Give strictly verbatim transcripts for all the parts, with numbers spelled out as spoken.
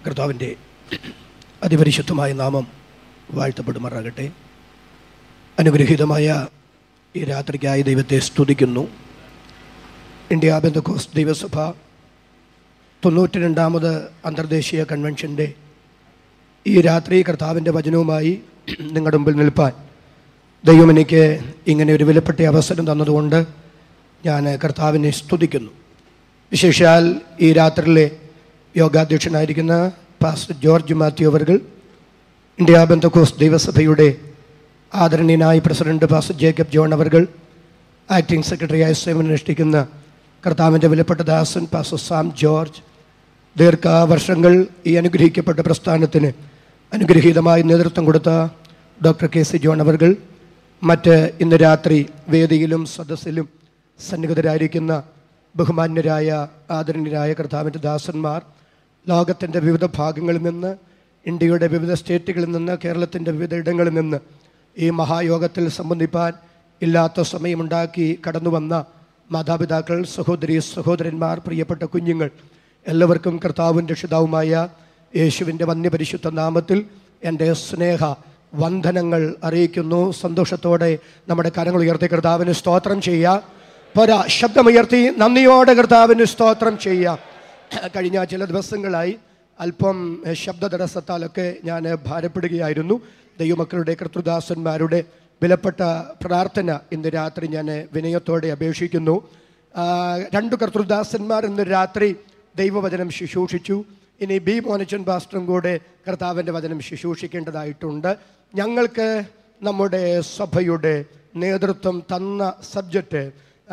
കർത്താവിൻ്റെ അതിപരിശുദ്ധമായ നാമം വാഴ്ത്തപ്പെടുമാറാകട്ടെ. അനുഗ്രഹീതമായ ഈ രാത്രിക്കായി ദൈവത്തെ സ്തുതിക്കുന്നു. ഇന്ത്യ പെന്തക്കോസ്ത് ദൈവസഭ തൊണ്ണൂറ്റി രണ്ടാമത് അന്തർദേശീയ കൺവെൻഷൻ്റെ ഈ രാത്രി കർത്താവിൻ്റെ വചനവുമായി നിങ്ങളുടെ മുമ്പിൽ നിൽപ്പാൻ ദൈവം എനിക്ക് ഇങ്ങനെ ഒരു വിലപ്പെട്ട അവസരം തന്നതുകൊണ്ട് ഞാൻ കർത്താവിനെ സ്തുതിക്കുന്നു. വിശേഷാൽ ഈ രാത്രിയിലെ യോഗാധ്യക്ഷനായിരിക്കുന്ന പാസ്റ്റർ ജോർജ് മാത്യു അവർകൾ, ഇന്ത്യ പെന്തക്കോസ്ത് ദൈവസഭയുടെ ആദരണീയനായ പ്രസിഡന്റ് പാസ്റ്റർ ജേക്കബ് ജോൺ അവർകൾ, ആക്ടിംഗ് സെക്രട്ടറിയായി സേവനമനുഷ്ഠിക്കുന്ന കർത്താവിൻ്റെ വിലപ്പെട്ട ദാസൻ പാസ്റ്റർ സാം ജോർജ്, ദീർഘവർഷങ്ങൾ ഈ അനുഗ്രഹിക്കപ്പെട്ട പ്രസ്ഥാനത്തിന് അനുഗ്രഹീതമായി നേതൃത്വം കൊടുത്ത ഡോക്ടർ കെ സി ജോൺ അവർകൾ, മറ്റ് ഇന്ന് രാത്രി വേദിയിലും സദസ്സിലും സന്നിഹിതരായിരിക്കുന്ന ബഹുമാന്യരായ ആദരണീയരായ കർത്താവിൻ്റെ ദാസന്മാർ, ലോകത്തിൻ്റെ വിവിധ ഭാഗങ്ങളിൽ നിന്ന്, ഇന്ത്യയുടെ വിവിധ സ്റ്റേറ്റുകളിൽ നിന്ന്, കേരളത്തിൻ്റെ വിവിധ ഇടങ്ങളിൽ നിന്ന് ഈ മഹായോഗത്തിൽ സംബന്ധിപ്പാൻ ഇല്ലാത്ത സമയമുണ്ടാക്കി കടന്നു വന്ന മാതാപിതാക്കൾ, സഹോദരി സഹോദരന്മാർ, പ്രിയപ്പെട്ട കുഞ്ഞുങ്ങൾ, എല്ലാവർക്കും കർത്താവും രക്ഷിതാവുമായ യേശുവിൻ്റെ വന്യപരിശുദ്ധ നാമത്തിൽ എൻ്റെ സ്നേഹ വന്ദനങ്ങൾ അറിയിക്കുന്നു. സന്തോഷത്തോടെ നമ്മുടെ കരങ്ങൾ ഉയർത്തി കർത്താവിന് സ്തോത്രം ചെയ്യാം. പോരാ, ശബ്ദമുയർത്തി നന്ദിയോടെ കർത്താവിന് സ്തോത്രം ചെയ്യാം. കഴിഞ്ഞ ചില ദിവസങ്ങളായി അല്പം ശബ്ദ തടസ്സത്താലൊക്കെ ഞാൻ ഭാരപ്പെടുകയായിരുന്നു. ദൈവമക്കളുടെ കർത്തൃദാസന്മാരുടെ വിലപ്പെട്ട പ്രാർത്ഥന ഇന്ന് രാത്രി ഞാൻ വിനയത്തോടെ അപേക്ഷിക്കുന്നു. രണ്ട് കർത്തൃദാസന്മാർ ഇന്ന് രാത്രി ദൈവവചനം ശുശ്രൂഷിച്ചു. ഇനി ബി മോനച്ചൻ പാസ്റ്ററും കൂടെ കർത്താവിൻ്റെ വചനം ശുശ്രൂഷിക്കേണ്ടതായിട്ടുണ്ട്. ഞങ്ങൾക്ക് നമ്മുടെ സഭയുടെ നേതൃത്വം തന്ന സബ്ജക്റ്റ്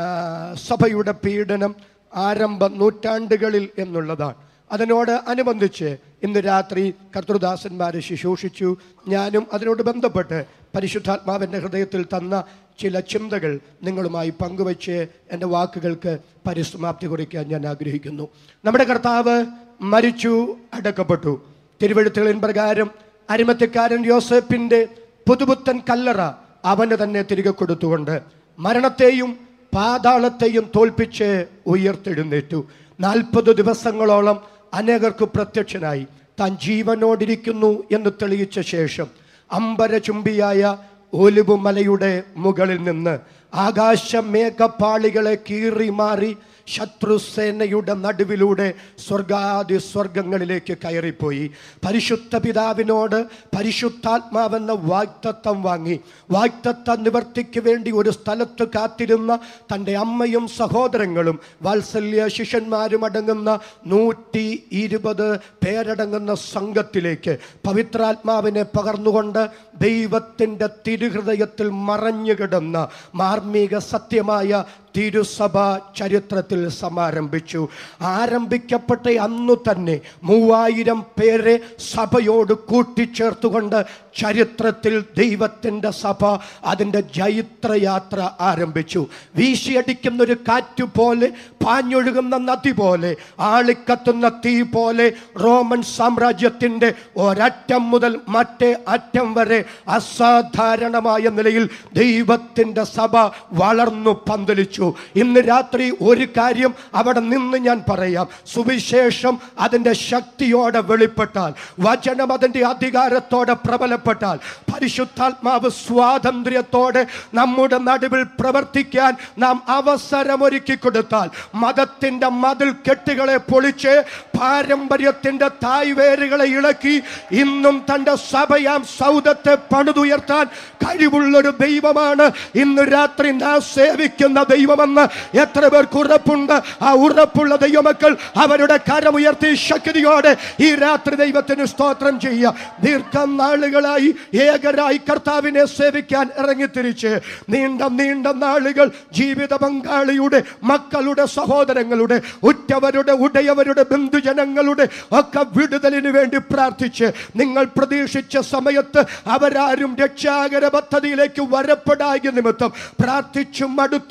സഭയുടെ പീഡനം ആരംഭ നൂറ്റാണ്ടുകളിൽ എന്നുള്ളതാണ്. അതിനോട് അനുബന്ധിച്ച് ഇന്ന് രാത്രി കർത്തൃദാസന്മാരെ ശുശ്രൂഷിച്ചു. ഞാനും അതിനോട് ബന്ധപ്പെട്ട് പരിശുദ്ധാത്മാവിൻ്റെ ഹൃദയത്തിൽ തന്ന ചില ചിന്തകൾ നിങ്ങളുമായി പങ്കുവച്ച് എൻ്റെ വാക്കുകൾക്ക് പരിസമാപ്തി കുറിക്കാൻ ഞാൻ ആഗ്രഹിക്കുന്നു. നമ്മുടെ കർത്താവ് മരിച്ചു, അടക്കപ്പെട്ടു. തിരുവെഴുത്തുകളിൻ പ്രകാരം അരിമത്യക്കാരൻ യോസേപ്പിൻ്റെ പുതുപുത്തൻ കല്ലറ അവന് തന്നെ തിരികെ കൊടുത്തുകൊണ്ട് മരണത്തെയും പാതാളത്തെയും തോൽപ്പിച്ച് ഉയർത്തെഴുന്നേറ്റു. നാൽപ്പത് ദിവസങ്ങളോളം അനേകർക്ക് പ്രത്യക്ഷനായി താൻ ജീവനോടിരിക്കുന്നു എന്ന് തെളിയിച്ച ശേഷം അമ്പരചുംബിയായ ഒലിവ് മലയുടെ മുകളിൽ നിന്ന് ആകാശ മേഘപ്പാളികളെ കീറി മാറി ശത്രുസേനയുടെ നടുവിലൂടെ സ്വർഗാദി സ്വർഗങ്ങളിലേക്ക് കയറിപ്പോയി. പരിശുദ്ധ പിതാവിനോട് പരിശുദ്ധാത്മാവെന്ന വാഗ്ദത്തം വാങ്ങി വാഗ്ദത്ത നിവർത്തിക്ക് വേണ്ടി ഒരു സ്ഥലത്ത് കാത്തിരുന്ന തൻ്റെ അമ്മയും സഹോദരങ്ങളും വാത്സല്യ ശിഷ്യന്മാരും അടങ്ങുന്ന നൂറ്റി ഇരുപത് പേരടങ്ങുന്ന സംഘത്തിലേക്ക് പവിത്രാത്മാവിനെ പകർന്നുകൊണ്ട് ദൈവത്തിൻ്റെ തിരുഹൃദയത്തിൽ മറഞ്ഞു കിടന്ന മാർമിക സത്യമായ തിരുസഭ ചരിത്രത്തിൽ സമാരംഭിച്ചു. ആരംഭിക്കപ്പെട്ട അന്നു തന്നെ മൂവായിരം പേരെ സഭയോട് കൂട്ടിച്ചേർത്തുകൊണ്ട് ചരിത്രത്തിൽ ദൈവത്തിൻ്റെ സഭ അതിൻ്റെ ജൈത്രയാത്ര ആരംഭിച്ചു. വീശിയടിക്കുന്നൊരു കാറ്റു പോലെ, പാഞ്ഞൊഴുകുന്ന നദി പോലെ, ആളിക്കത്തുന്ന തീ പോലെ റോമൻ സാമ്രാജ്യത്തിൻ്റെ ഒരറ്റം മുതൽ മറ്റേ അറ്റം വരെ അസാധാരണമായ നിലയിൽ ദൈവത്തിൻ്റെ സഭ വളർന്നു പന്തലിച്ചു. ഇന്ന് രാത്രി ഒരു കാര്യം അവിടെ നിന്ന് ഞാൻ പറയാം. സുവിശേഷം അതിൻ്റെ ശക്തിയോടെ വെളിപ്പെട്ടാൽ, വചനം അതിൻ്റെ അധികാരത്തോടെ പ്രബലപ്പെട്ടാൽ, പരിശുദ്ധാത്മാവ് സ്വാതന്ത്ര്യത്തോടെ നമ്മുടെ നടുവിൽ പ്രവർത്തിക്കാൻ നാം അവസരമൊരുക്കി കൊടുത്താൽ, മതത്തിൻ്റെ മതിൽ കെട്ടുകളെ പൊളിച്ച് പാരമ്പര്യത്തിൻ്റെ തായ്വേരുകളെ ഇളക്കി ഇന്നും തൻ്റെ സഭയാം സൗധത്തെ പണിതുയർത്താൻ കഴിവുള്ളൊരു ദൈവമാണ് ഇന്ന് രാത്രി നാം സേവിക്കുന്ന ദൈവമെന്ന് എത്ര പേർക്ക് ഉറപ്പുണ്ട്? ആ ഉറപ്പുള്ള ദൈവമക്കൾ അവരുടെ കരമുയർത്തി ശക്തിയോടെ ഈ രാത്രി ദൈവത്തിന് സ്തോത്രം ചെയ്യുക. ദീർഘനാളുകളായി ഏകരായി കർത്താവിനെ സേവിക്കാൻ ഇറങ്ങിത്തിരിച്ച് നീണ്ട നീണ്ട നാളുകൾ ജീവിത പങ്കാളിയുടെ, മക്കളുടെ, സഹോദരങ്ങളുടെ, ഉറ്റവരുടെ, ഉടയവരുടെ, ബന്ധുജനങ്ങളുടെ ഒക്കെ വിടുതലിന് വേണ്ടി പ്രാർത്ഥിച്ച് നിങ്ങൾ പ്രതീക്ഷിച്ച സമയത്ത് അവരാരും രക്ഷാകര പദ്ധതിയിലേക്ക് വരപ്പെടായ നിമിത്തം പ്രാർത്ഥിച്ചു മടുത്ത് ഈ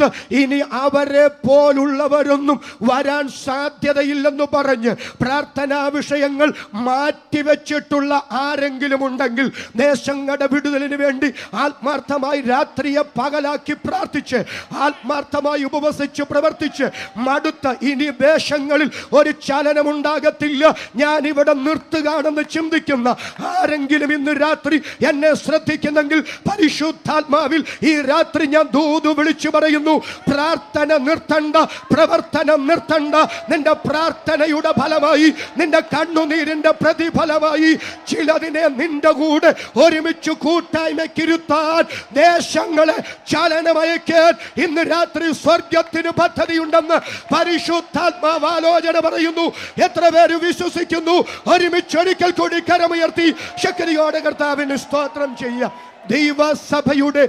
ഇനി അവരെ പോലുള്ളവരൊന്നും വരാൻ സാധ്യതയില്ലെന്ന് പറഞ്ഞ് പ്രാർത്ഥനാ വിഷയങ്ങൾ മാറ്റിവെച്ചിട്ടുള്ള ആരെങ്കിലും ഉണ്ടെങ്കിൽ ദേശങ്ങളുടെ വിടുതലിന് വേണ്ടി ആത്മാർത്ഥമായി രാത്രിയെ പകലാക്കി പ്രാർത്ഥിച്ച് ആത്മാർത്ഥമായി ഉപവസിച്ച് പ്രവർത്തിച്ച് മടുത്ത ഇനി ദേശങ്ങളിൽ ഒരു ചലനമുണ്ടാകത്തില്ല, ഞാൻ ഇവിടെ നിർത്തുകയാണെന്ന് ചിന്തിക്കുന്ന ആരെങ്കിലും ഇന്ന് രാത്രി എന്നെ ശ്രദ്ധിക്കുന്നെങ്കിൽ പരിശുദ്ധാത്മാവിൽ ഈ രാത്രി ഞാൻ ദൂത് വിളിച്ചു പറയുന്നു, പ്രാർത്ഥന നിർത്തണ്ട, പ്രവർത്തനം നിർത്തണ്ട. നിന്റെ പ്രാർത്ഥനയുടെ ഫലമായി, നിന്റെ കണ്ണുനീരിന്റെ പ്രതിഫലമായി ചിലതിനെ നിന്റെ കൂടെ ഒരുമിച്ച് കൂട്ടായ്മയ്ക്കിരുത്താൻ, ദേശങ്ങളെ ചലനമയക്കാൻ ഇന്ന് രാത്രി സ്വർഗത്തിന് പദ്ധതിയുണ്ടെന്ന് പരിശുദ്ധാത്മാവ് ആലോചന പറയുന്നു. എത്ര പേര് വിശ്വസിക്കുന്നു? ഒരുമിച്ച് ഒരിക്കൽ കൂടി കരമുയർത്തി ശക്തിയോടെ കർത്താവിന് സ്തോത്രം ചെയ്യാം. ദൈവസഭയുടെ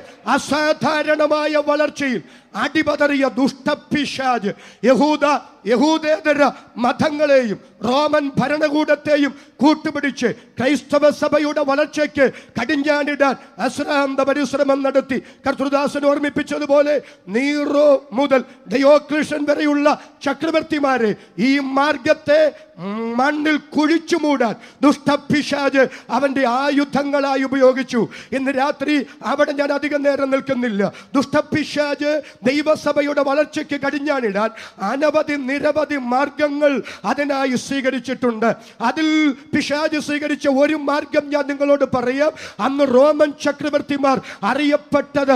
അസാധാരണമായ വളർച്ചയിൽ അടിപതറിയ ദുഷ്ടപിശാച് യഹൂദ യഹൂദേതര മതങ്ങളെയും റോമൻ ഭരണകൂടത്തെയും കൂട്ടുപിടിച്ച് ക്രൈസ്തവ സഭയുടെ വളർച്ചയ്ക്ക് കടിഞ്ഞാണിടാൻ അശ്രാന്ത പരിശ്രമം നടത്തി. കർത്തൃദാസൻ ഓർമ്മിപ്പിച്ചതുപോലെ നീറോ മുതൽ ഡയോക്ലീഷ്യൻ വരെയുള്ള ചക്രവർത്തിമാരെ ഈ മാർഗത്തെ മണ്ണിൽ കുഴിച്ചു മൂടാൻ ദുഷ്ടപിശാച് അവന്റെ ആയുധങ്ങളായി ഉപയോഗിച്ചു. ഇന്ന് രാത്രി അവിടെ ഞാൻ അധികം നേരം നിൽക്കുന്നില്ല. ദുഷ്ടപിശാച് ദൈവസഭയുടെ വളർച്ചയ്ക്ക് കടിഞ്ഞാണിടാൻ അനവധി നിരവധി മാർഗങ്ങൾ അതിനായി സ്വീകരിച്ചിട്ടുണ്ട്. അതിൽ പിശാച് സ്വീകരിച്ച ഒരു മാർഗം ഞാൻ നിങ്ങളോട് പറയാം. അന്ന് റോമൻ ചക്രവർത്തിമാർ അറിയപ്പെട്ടത്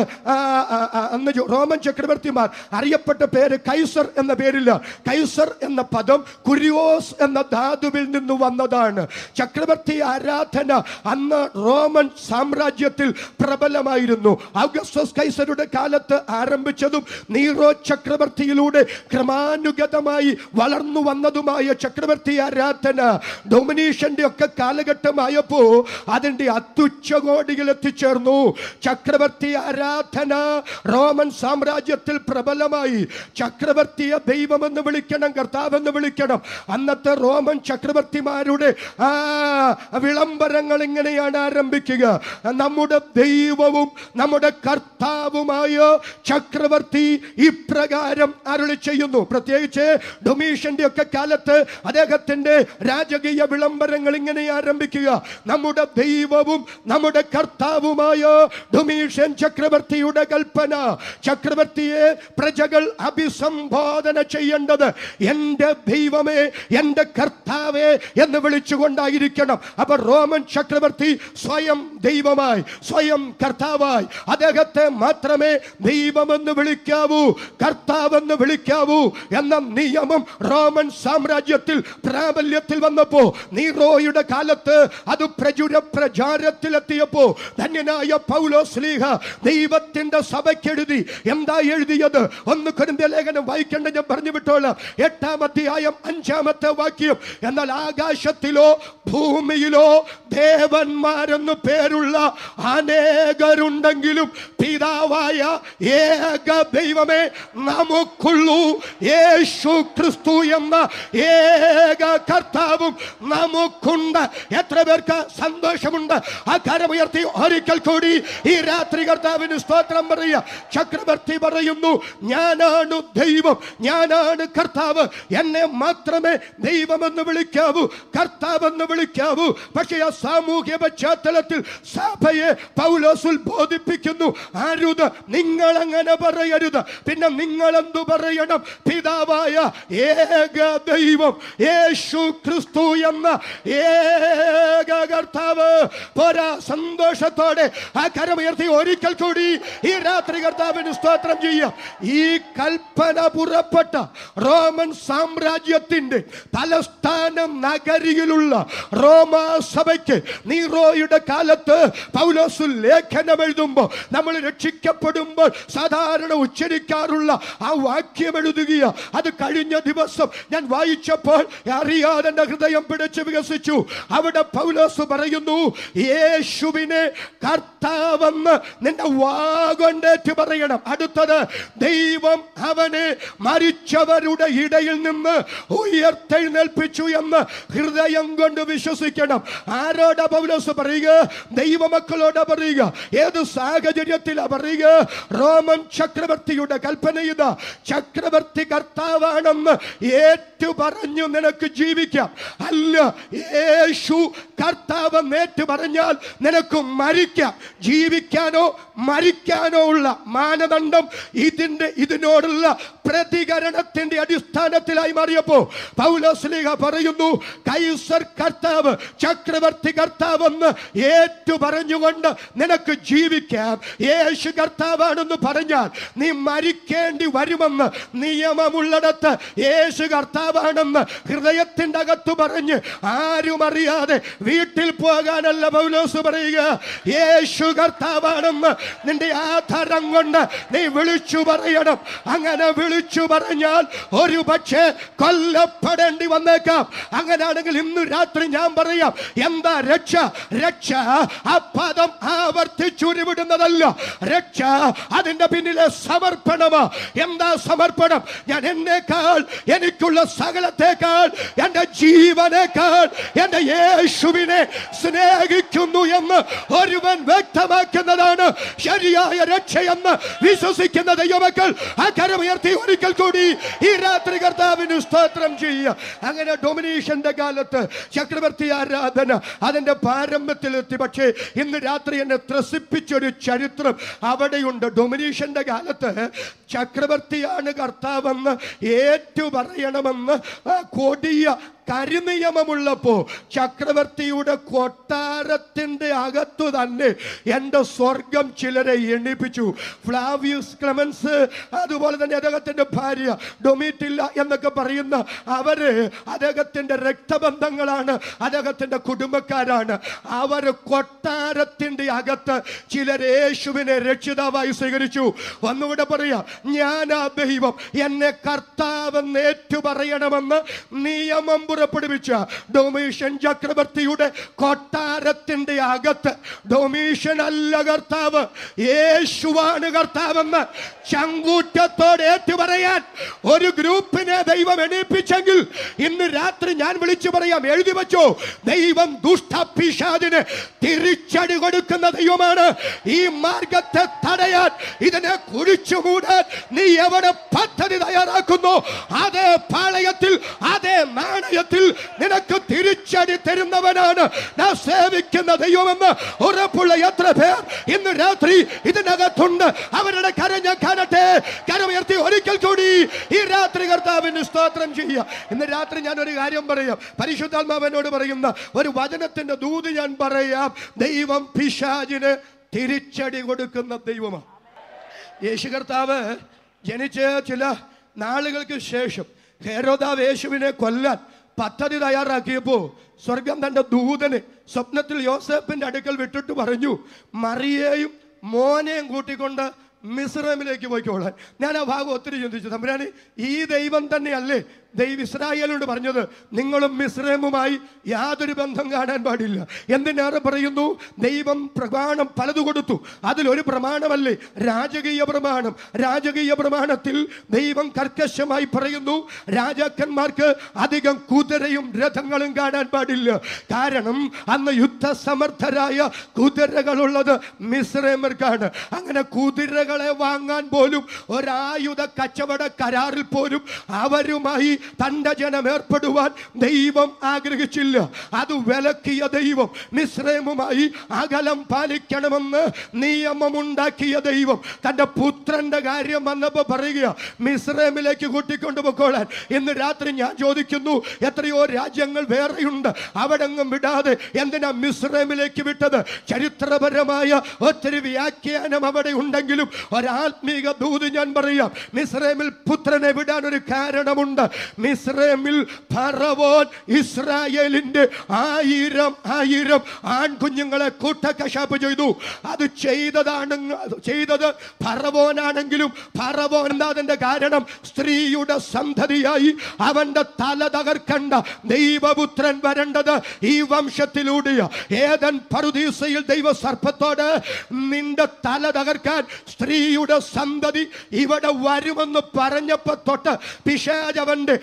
അന്ന് റോമൻ ചക്രവർത്തിമാർ അറിയപ്പെട്ട പേര് കൈസർ എന്ന പേരില്ല. കൈസർ എന്ന പദം കുര്യോസ് എന്ന ധാതുവിൽ നിന്ന് വന്നതാണ്. ചക്രവർത്തി ആരാധന അന്ന് റോമൻ സാമ്രാജ്യത്തിൽ പ്രബലമായിരുന്നു. ഔഗസ്തസ് കൈസരുടെ കാലത്ത് ആരംഭിച്ചതും നീറോ ചക്രവർത്തിയിലൂടെ ക്രമാനുഗതമായി വളർന്നു വന്നതുമായ ചക്രവർത്തി ആരാധന ഡൊമിനീഷ്യന്റെ ഒക്കെ കാലഘട്ടമായപ്പോ അതിന്റെ അത്യുച്ചകോടിയിൽ എത്തിച്ചേർന്നു. ചക്രവർത്തി ആരാധന റോമൻ സാമ്രാജ്യത്തിൽ പ്രബലമായി. ചക്രവർത്തിയെ ദൈവമെന്ന് വിളിക്കണം, കർത്താവെന്ന് വിളിക്കണം. അന്നത്തെ റോമൻ ചക്രവർത്തിമാരുടെ ആ വിളംബരങ്ങൾ ഇങ്ങനെയാണ് ആരംഭിക്കുക: നമ്മുടെ ദൈവവും നമ്മുടെ കർത്താവുമായ ചക്രവർത്തി ഇപ്രകാരം അരുളി ചെയ്യുന്നു. പ്രത്യേകിച്ച് ഡൊമീഷ്യന്റെ ഒക്കെ കാലത്ത് അദ്ദേഹത്തിന്റെ രാജകീയ വിളംബരങ്ങൾ ഇങ്ങനെ ആരംഭിക്കുക: നമ്മുടെ ദൈവവും നമ്മുടെ കർത്താവുമായ ഡൊമീഷ്യൻ ചക്രവർത്തിയുടെ കൽപ്പന. ചക്രവർത്തിയെ പ്രജകൾ അഭിസംബോധന ചെയ്യേണ്ടത് എന്റെ ദൈവമേ, എന്റെ കർത്താവേ എന്ന് വിളിച്ചുകൊണ്ടായിരിക്കണം. അപ്പൊ റോമൻ ചക്രവർത്തി സ്വയം ദൈവമായി, സ്വയം കർത്താവായി. അദ്ദേഹത്തെ മാത്രമേ ദൈവമെന്ന് വിളിക്കാവൂ, കർത്താവെന്ന് വിളിക്കാവൂ എന്ന നിയമം റോമൻ സാമ്രാജ്യത്തിൽ പ്രാബല്യത്തിൽ വന്നപ്പോ, നീറോയുടെ കാലത്ത് അത് പ്രചുര പ്രചാരത്തിലെത്തിയപ്പോ ധന്യനായ പൗലോസ് ശ്ലീഹ ദൈവത്തിന്റെ സഭയ്ക്കെഴുതി. എന്താ എഴുതിയത്? ഒന്ന് കൊരിന്ത്യർ ലേഖനം വായിക്കേണ്ട, ഞാൻ പറഞ്ഞു വിട്ടോളാം. എട്ടാം അധ്യായം അഞ്ചാമത്തെ വാക്യം: എന്നാൽ ആകാശത്തിലോ ഭൂമിയിലോ ദേവന്മാരെന്ന് പേരുള്ള അനേകരുണ്ടെങ്കിലും പിതാവായ ഏക ദൈവമേ നമുക്കുള്ളൂ. യേശു ക്രിസ്തു എന്ന ഏക കർത്താവും നമുക്കുണ്ട്. എത്ര പേർക്ക് സന്തോഷമുണ്ട്? ആ കരമുയർത്തി ഒരിക്കൽ കൂടി ഈ രാത്രി കർത്താവിന് സ്തോത്രം പറയുക. ചക്രവർത്തി പറയുന്നു, ഞാനാണ് ദൈവം, ഞാനാണ് കർത്താവ്, എന്നെ മാത്രമേ ദൈവമെന്ന് വിളിക്കാവൂ, കർത്താവെന്ന് വിളിക്കാവൂ. പക്ഷേ ആ സാമൂഹ്യ പശ്ചാത്തലത്തിൽ സഭയെ പൗലോസ് ഉത്ബോധിപ്പിക്കുന്നു, അരുത്, നിങ്ങൾ അങ്ങനെ പറയരുത്. പിന്നെ നിങ്ങൾ എന്തു പറയണം? പിതാവായ ഏക ദൈവം, യേശു ക്രിസ്തു എന്ന ഏക കർത്താവ്. പോരാ, സന്തോഷത്തോടെ ആ കരമുയർത്തി ഒരിക്കൽ കൂടി ഈ രാത്രി കർത്താവിന് സ്തോത്രം ചെയ്യാം. ഈ കൽപ്പന പുറപ്പെട്ട റോമൻ സാമ്രാജ്യത്തിന്റെ തലസ്ഥാനം നഗരിയിലുള്ള റോമാ സഭയ്ക്ക് നീറോയുടെ കാലത്ത് പൗലോസ് ലേഖനം എഴുതുമ്പോൾ, നമ്മൾ രക്ഷിക്കപ്പെടുമ്പോൾ സാധാരണ ഉച്ചരിക്കാറുള്ള ആ വാക്യം എഴുതുകയാ. അത് കഴിഞ്ഞ ദിവസം ഞാൻ വായിച്ചപ്പോൾ അറിയാതെ എന്റെ ഹൃദയം പിടിച്ച് വികസിച്ചു. അവിടെ പൗലോസ് പറയുന്നു, യേശുവിനെ കർത്താവെന്ന് നിന്റെ വാഗൊണ്ടേറ്റ് പറയണം. അടുത്തത്, ദൈവം അവനെ മരിച്ചവരുടെ ഇടയിൽ നിന്ന് ഉയർത്തെഴുന്നേൽപ്പിച്ചു എന്ന് ഹൃദയം കൊണ്ട് വിശ്വസിക്കണം. ആരോടാ പൗലോസ് പറയുക? ദൈവമക്കളോടാ പറയുക. ഏത് സാഹചര്യത്തിലാ പറയുക? റോമൻ ചക്ര ചക്രവർത്തിയുടെ കൽപ്പന ഇതാ, ചക്രവർത്തി കർത്താവാണെന്ന് ഏറ്റു പറഞ്ഞു നിനക്ക് ജീവിക്കാം. അല്ല, യേശു കർത്താവെന്ന് ഏറ്റു പറഞ്ഞാൽ നിനക്ക് മരിക്കാം. ജീവിക്കാനോ മരിക്കാനോ ഉള്ള മാനദണ്ഡം ഇതിന്റെ ഇതിനോടുള്ള പ്രതികരണത്തിന്റെ അടിസ്ഥാനത്തിലായി മാറിയപ്പോ പൗലോസ്ലീഹ പറയുന്നു, കൈസർ കർത്താവ്, ചക്രവർത്തി കർത്താവെന്ന് ഏറ്റു പറഞ്ഞുകൊണ്ട് നിനക്ക് ജീവിക്കാം. യേശു കർത്താവാണെന്ന് പറഞ്ഞാൽ നീ മരിക്കേണ്ടി വരുമെന്ന് നിയമമുള്ളിടത്ത് യേശു കർത്താവാണെന്ന് ഹൃദയത്തിന്റെ അകത്ത് പറഞ്ഞ് ആരും അറിയാതെ വീട്ടിൽ പോകാനല്ല പൗലോസ് പറയുക. യേശു കർത്താവാണെന്ന് നിന്റെ ആധാരം കൊണ്ട് നീ വിളിച്ചു പറയണം. അങ്ങനെ വിളിച്ചു പറഞ്ഞാൽ ഒരു പക്ഷേ കൊല്ലപ്പെടേണ്ടി വന്നേക്കാം. അങ്ങനെയാണെങ്കിൽ ഇന്ന് രാത്രി ഞാൻ പറയാം, എന്താ രക്ഷ? രക്ഷ ആ പദം ആവർത്തിച്ചുരുവിടുന്നതല്ല. രക്ഷ അതിന്റെ പിന്നിലെ സമർപ്പണമാ. എന്താ സമർപ്പണം? ഞാൻ എന്നേക്കാൾ, എനിക്കുള്ള സകലത്തേക്കാൾ, എന്റെ ജീവനേക്കാൾ എന്റെ യേശുവിനെ സ്നേഹിക്കുന്നു എന്ന് ഒരുവൻ വ്യക്തമാക്കുന്നതാണ് ശരിയായ രക്ഷയെന്ന് വിശ്വസിക്കുന്ന ദൈവമക്കൾ ആ കരമുയർത്തി ഒരിക്കൽ കൂടി ഈ രാത്രി കർത്താവിന് സ്തോത്രം ചെയ്യുക. അങ്ങനെ ഡൊമിനേഷന്റെ കാലത്ത് ചക്രവർത്തി ആരാധന അതിന്റെ പാരമ്യത്തിലെത്തി. പക്ഷേ ഇന്ന് രാത്രി എന്നെ ത്രസിപ്പിച്ചൊരു ചരിത്രം അവിടെയുണ്ട്. ഡൊമിനേഷന്റെ കാലത്ത് ചക്രവർത്തിയാണ് കർത്താവെന്ന് ഏറ്റു പറയണമെന്ന് കൊടിയ കരിനിയമമുള്ളപ്പോ ചക്രവർത്തിയുടെ കൊട്ടാരത്തിന്റെ അകത്തു തന്നെ എന്റെ സ്വർഗം ചിലരെ എണ്ണിപ്പിച്ചു. ഫ്ലാവിയസ് ക്ലെമൻസ്, അതുപോലെ തന്നെ അദ്ദേഹത്തിന്റെ ഭാര്യ ഡൊമിറ്റില്ല എന്നൊക്കെ പറയുന്ന അവര് അദ്ദേഹത്തിന്റെ രക്തബന്ധങ്ങളാണ്, അദ്ദേഹത്തിന്റെ കുടുംബക്കാരാണ്. അവര് കൊട്ടാരത്തിന്റെ അകത്ത് ചിലർ യേശുവിനെ രക്ഷിതാവായി സ്വീകരിച്ചു. ഒന്നുകൂടെ പറയാം, ഞാനാ ദൈവം, എന്നെ കർത്താവെന്ന് ഏറ്റു പറയണമെന്ന് നിയമം പുറപ്പെടുവിച്ച ഡൊമീഷ്യൻ ചക്രവർത്തിയുടെ കൊട്ടാരത്തിന്റെ അകത്ത് ഡൊമീഷ്യൻ അല്ല കർത്താവ്, യേശുവാണ് കർത്താവെന്ന് ചങ്കൂറ്റത്തോടെ ഏറ്റു പറയാൻ ഒരു ഗ്രൂപ്പിനെ ദൈവം എണീപ്പിച്ചെങ്കിൽ ഇന്ന് രാത്രി ഞാൻ വിളിച്ചു പറയാം, എഴുതി വെച്ചോ, ദൈവം ദുഷ്ടപിശാചിന് തിരിച്ചടി കൊടുക്കുന്ന ദൈവമാണ്. ഈ മാർഗത്തെ തടയാൻ, ഇതിനെ കുഴിച്ചു മൂടാൻ നീ എവിടെ പദ്ധതി തയ്യാറാക്കുന്നു, അതേ പാളയത്തിൽ, അതേ നാണയത്തിൽ നിനക്ക് തിരിച്ചടി തരുന്നവനാണ് ഞാൻ സേവിക്കുന്ന ദൈവമെന്ന് ഉറപ്പുള്ള എത്ര പേർ ഇന്ന് രാത്രി ഇതിനകത്തുണ്ട്? അവരുടെ കരം ഞാൻ കാണട്ടെ. കരമുയർത്തി ഒരിക്കൽ കൂടി ഈ രാത്രി കർത്താവിന് സ്തോത്രം ചെയ്യുക. ഇന്ന് രാത്രി ഞാൻ ഒരു കാര്യം പറയാം, പരിശുദ്ധാത്മാവനോട് പറയുന്ന ഒരു വചനത്തിന്റെ ദൂത് ഞാൻ പറയാം. ദൈവം പിശാചിന് തിരിച്ചടി കൊടുക്കുന്ന ദൈവമാണ്. യേശു കർത്താവ് ജനിച്ച ചില നാളുകൾക്ക് ശേഷം ഹെരോദാവ് യേശുവിനെ കൊല്ലാൻ പദ്ധതി തയ്യാറാക്കിയപ്പോ സ്വർഗം തന്റെ ദൂതന് സ്വപ്നത്തിൽ യോസേപ്പിന്റെ അടുക്കൽ വിട്ടിട്ട് പറഞ്ഞു, മറിയേയും മോനെയും കൂട്ടിക്കൊണ്ട് മിസ്രൈമിലേക്ക് പോയിക്കോളാൻ. ഞാൻ ആ ഭാഗം ഒത്തിരി ചിന്തിച്ചു. തമ്പുരാനെ, ഈ ദൈവം തന്നെയല്ലേ ദൈവം ഇസ്രായേലിനോട് പറഞ്ഞത്, നിങ്ങളും മിസ്രൈമുമായി യാതൊരു ബന്ധം കാണാൻ പാടില്ല? എന്തിനേറെ പറയുന്നു, ദൈവം പ്രമാണം പലതു കൊടുത്തു. അതിലൊരു പ്രമാണമല്ലേ രാജകീയ പ്രമാണം. രാജകീയ പ്രമാണത്തിൽ ദൈവം കർക്കശമായി പറയുന്നു, രാജാക്കന്മാർക്ക് അധികം കുതിരയും രഥങ്ങളും കാണാൻ പാടില്ല. കാരണം അന്ന് യുദ്ധസമർത്ഥരായ കുതിരകളുള്ളത് മിസ്രൈമർക്കാണ്. അങ്ങനെ കുതിരകളെ വാങ്ങാൻ പോലും ഒരായുധ കച്ചവട കരാറിൽ പോലും അവരുമായി തന്റെ ജനം ഏർപ്പെടുവാൻ ദൈവം ആഗ്രഹിച്ചില്ല. അത് വിലക്കിയ ദൈവം മിസ്രൈമുമായി അകലം പാലിക്കണമെന്ന് നിയമമുണ്ടാക്കിയ ദൈവം തന്റെ പുത്രന്റെ കാര്യം വന്നപ്പോ പറയുക, മിസ്രൈമിലേക്ക് കൂട്ടിക്കൊണ്ടുപോയിക്കോളാൻ. ഇന്ന് രാത്രി ഞാൻ ചോദിക്കുന്നു, എത്രയോ രാജ്യങ്ങൾ വേറെയുണ്ട്, അവിടെങ്ങും വിടാതെ എന്തിനാ മിസ്രൈമിലേക്ക് വിട്ടത്? ചരിത്രപരമായ ഒത്തിരി വ്യാഖ്യാനം അവിടെ ഉണ്ടെങ്കിലും ഒരാത്മീക ദൂത് ഞാൻ പറയാം. മിസ്രൈമിൽ പുത്രനെ വിടാൻ ഒരു കാരണമുണ്ട്. മിസ്രൈമിൽ ഫറവോൻ ഇസ്രായേലിന്റെ ആയിരം ആയിരം ആൺകുഞ്ഞുങ്ങളെ കൂട്ടക്കശാപ്പ് ചെയ്തു. അത് ചെയ്തതാണ് ചെയ്തത് ഫറവോനാണെങ്കിലും ഫറവോൻ എന്താ അതിന്റെ കാരണം? സ്ത്രീയുടെ സന്തതിയായി അവന്റെ തല തകർക്കണ്ട ദൈവപുത്രൻ വരേണ്ടത് ഈ വംശത്തിലൂടെയാ. ഏതൻ പറുദീസയിൽ ദൈവ സർപ്പത്തോട് നിന്റെ തല തകർക്കാൻ സ്ത്രീയുടെ സന്തതി ഇവിടെ വരുമെന്ന് പറഞ്ഞപ്പോ തൊട്ട് പിശാച് അവന്റെ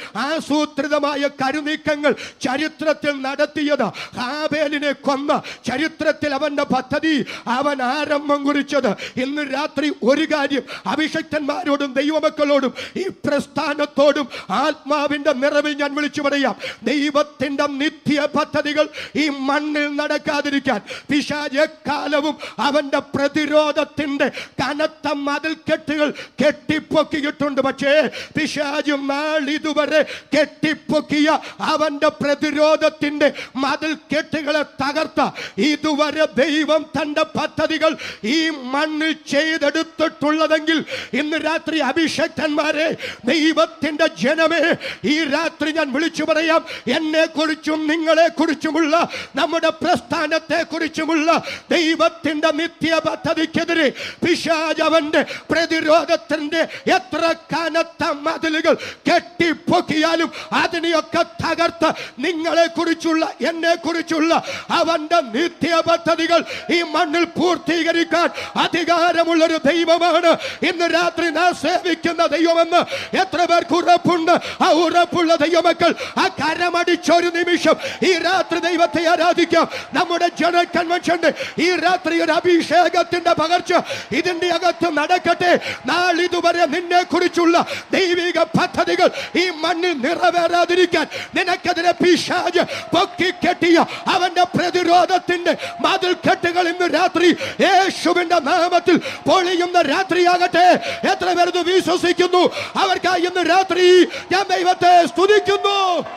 ആസൂത്രിതമായ കരുനീക്കങ്ങൾ ചരിത്രത്തിൽ നടത്തിയത്, ഹാബേലിനെ കൊന്ന ചരിത്രത്തിൽ അവന്റെ പദ്ധതി അവൻ ആരംഭം കുറിച്ചത്. ഇന്ന് രാത്രി ഒരു കാര്യം അഭിഷക്തന്മാരോടും ദൈവമക്കളോടും ഈ പ്രസ്ഥാനത്തോടും ആത്മാവിന്റെ നിറവിൽ ഞാൻ വിളിച്ചു പറയാം. ദൈവത്തിന്റെ നിത്യ പദ്ധതികൾ ഈ മണ്ണിൽ നടക്കാതിരിക്കാൻ പിശാച് എക്കാലവും അവന്റെ പ്രതിരോധത്തിന്റെ കനത്ത മതിൽക്കെട്ടുകൾ കെട്ടിപ്പൊക്കിയിട്ടുണ്ട്. പക്ഷേ പിശാച് നാളിതുവരെ കെട്ടിപ്പൊക്കിയ അവന്റെ പ്രതിരോധത്തിന്റെ മതിൽക്കെട്ടുകളെ തകർത്ത ഇതുവരെ ദൈവം തന്റെ പദ്ധതികൾ ഈ മണ്ണിൽ ചെയ്തെടുത്തിട്ടുള്ളതെങ്കിൽ ഇന്ന് രാത്രി അഭിഷക്തന്മാരെ, ദൈവത്തിന്റെ ജനമേ, ഈ രാത്രി ഞാൻ വിളിച്ചു പറയാം, എന്നെ കുറിച്ചും നിങ്ങളെ കുറിച്ചുമുള്ള നമ്മുടെ പ്രസ്ഥാനത്തെ കുറിച്ചുമുള്ള ദൈവത്തിന്റെ നിത്യ പദ്ധതിക്കെതിരെ പിശാച് അവന്റെ പ്രതിരോധത്തിന്റെ എത്ര കനത്ത മതിലുകൾ കെട്ടിപ്പൊക്കിയാലും അതിനെയൊക്കെ തകർത്ത് നിങ്ങളെ കുറിച്ചുള്ള എന്നെ കുറിച്ചുള്ള അവന്റെ നിത്യ പദ്ധതികൾ ഈ മണ്ണിൽ പൂർത്തീകരിക്കാൻ അധികാരമുള്ളൊരു ദൈവമാണ് ഇന്ന് രാത്രി നാം സേവിക്കുന്ന ദൈവമെന്ന് എത്ര പേർക്ക് ഉറപ്പുണ്ട്? ആ ഉറപ്പുള്ള ദൈവമക്കൾ ആ കരമടിച്ചൊരു നിമിഷം ഈ രാത്രി ദൈവത്തെ ആരാധിക്കാം. നമ്മുടെ ജനറൽ കൺവെൻഷന്റെ ഈ രാത്രി ഒരു അഭിഷേകത്തിന്റെ പകർച്ച ഇതിന്റെ അകത്ത് നടക്കട്ടെ. നാളിതുവരെ നിന്നെ കുറിച്ചുള്ള ദൈവിക പദ്ധതികൾ ഈ മണ്ണിൽ നിറവേറാതിരിക്കാൻ നിനക്കെതിരെ പിശാച് പൊക്കിക്കെട്ടിയ അവന്റെ പ്രതിരോധത്തിന്റെ മതിൽക്കെട്ടുകൾ ഇന്ന് രാത്രി യേശുവിന്റെ നാമത്തിൽ പൊളിയുന്ന രാത്രിയാകട്ടെ. എത്ര പേർ ഇത് വിശ്വസിക്കുന്നു? അവർക്കായി ഇന്ന് രാത്രി ഞാൻ ദൈവത്തെ സ്തുതിക്കുന്നു.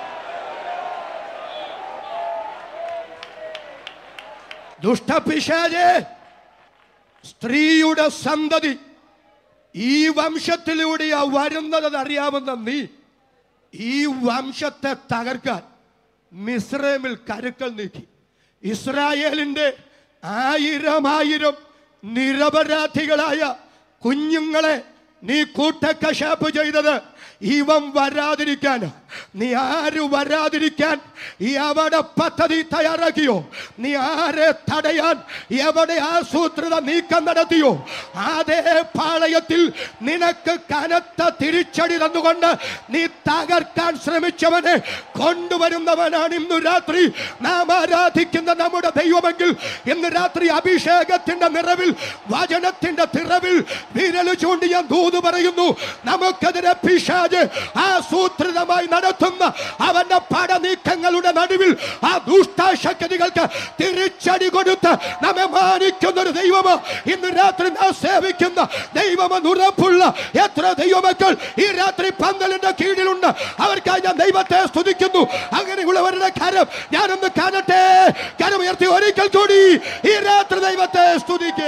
ദുഷ്ടപിശാചേ, സ്ത്രീയുടെ സന്തതി ഈ വംശത്തിലൂടെയാ വരുന്നത് അറിയാവുന്ന നീ ഈ വംശത്തെ തകർക്കാൻ മിസ്രൈമിൽ കരുക്കൾ നീക്കി. ഇസ്രായേലിന്റെ ആയിരം ആയിരം നിരപരാധികളായ കുഞ്ഞുങ്ങളെ നീ കൂട്ടക്കശാപ്പ് ചെയ്തത് ഇവൻ വരാതിരിക്കാൻ. നീ ആര് വരാതിരിക്കാൻ എവിടെ പദ്ധതി തയ്യാറാക്കിയോ, നീ ആരെ തടയാൻ എവിടെ ആസൂത്രിത നീക്കം നടത്തിയോ, അതേ പാളയത്തിൽ നിനക്ക് കനത്ത തിരിച്ചടി തന്നുകൊണ്ട് നീ തകർക്കാൻ ശ്രമിച്ചവനെ കൊണ്ടുവരുന്നവനാണ് ഇന്ന് രാത്രി നാം ആരാധിക്കുന്ന നമ്മുടെ ദൈവമെങ്കിൽ ഇന്ന് രാത്രി അഭിഷേകത്തിന്റെ നിറവിൽ, വചനത്തിന്റെ തിറവിൽ വിരൽ ചൂണ്ടി ഞാൻ ദൂത് പറയുന്നു. നമുക്കെതിരെ പിശാച് ആസൂത്രിതമായി നടത്തുന്ന അവന്റെ പടനീക്കങ്ങളുടെ നടുവിൽ ആ ദുഷ്ടശക്തികൾക്ക് തിരിച്ചടി കൊടുത്ത് നമ്മെ മാനിക്കുന്ന ഒരു ദൈവമോ ഇന്ന് രാത്രി നാം സേവിക്കുന്ന ദൈവമെന്ന് ഉറപ്പുള്ള എത്ര ദൈവമക്കൾ ഈ രാത്രി പന്തലിന്റെ കീഴിലുണ്ട്? അവർക്കായി ഞാൻ ദൈവത്തെ സ്തുതിക്കുന്നു. അങ്ങനെയുള്ളവരുടെ കരം ഞാനൊന്ന് കാണട്ടെ. കരം ഉയർത്തി ഒരിക്കൽ കൂടി ഈ രാത്രി ദൈവത്തെ സ്തുതിക്കുക.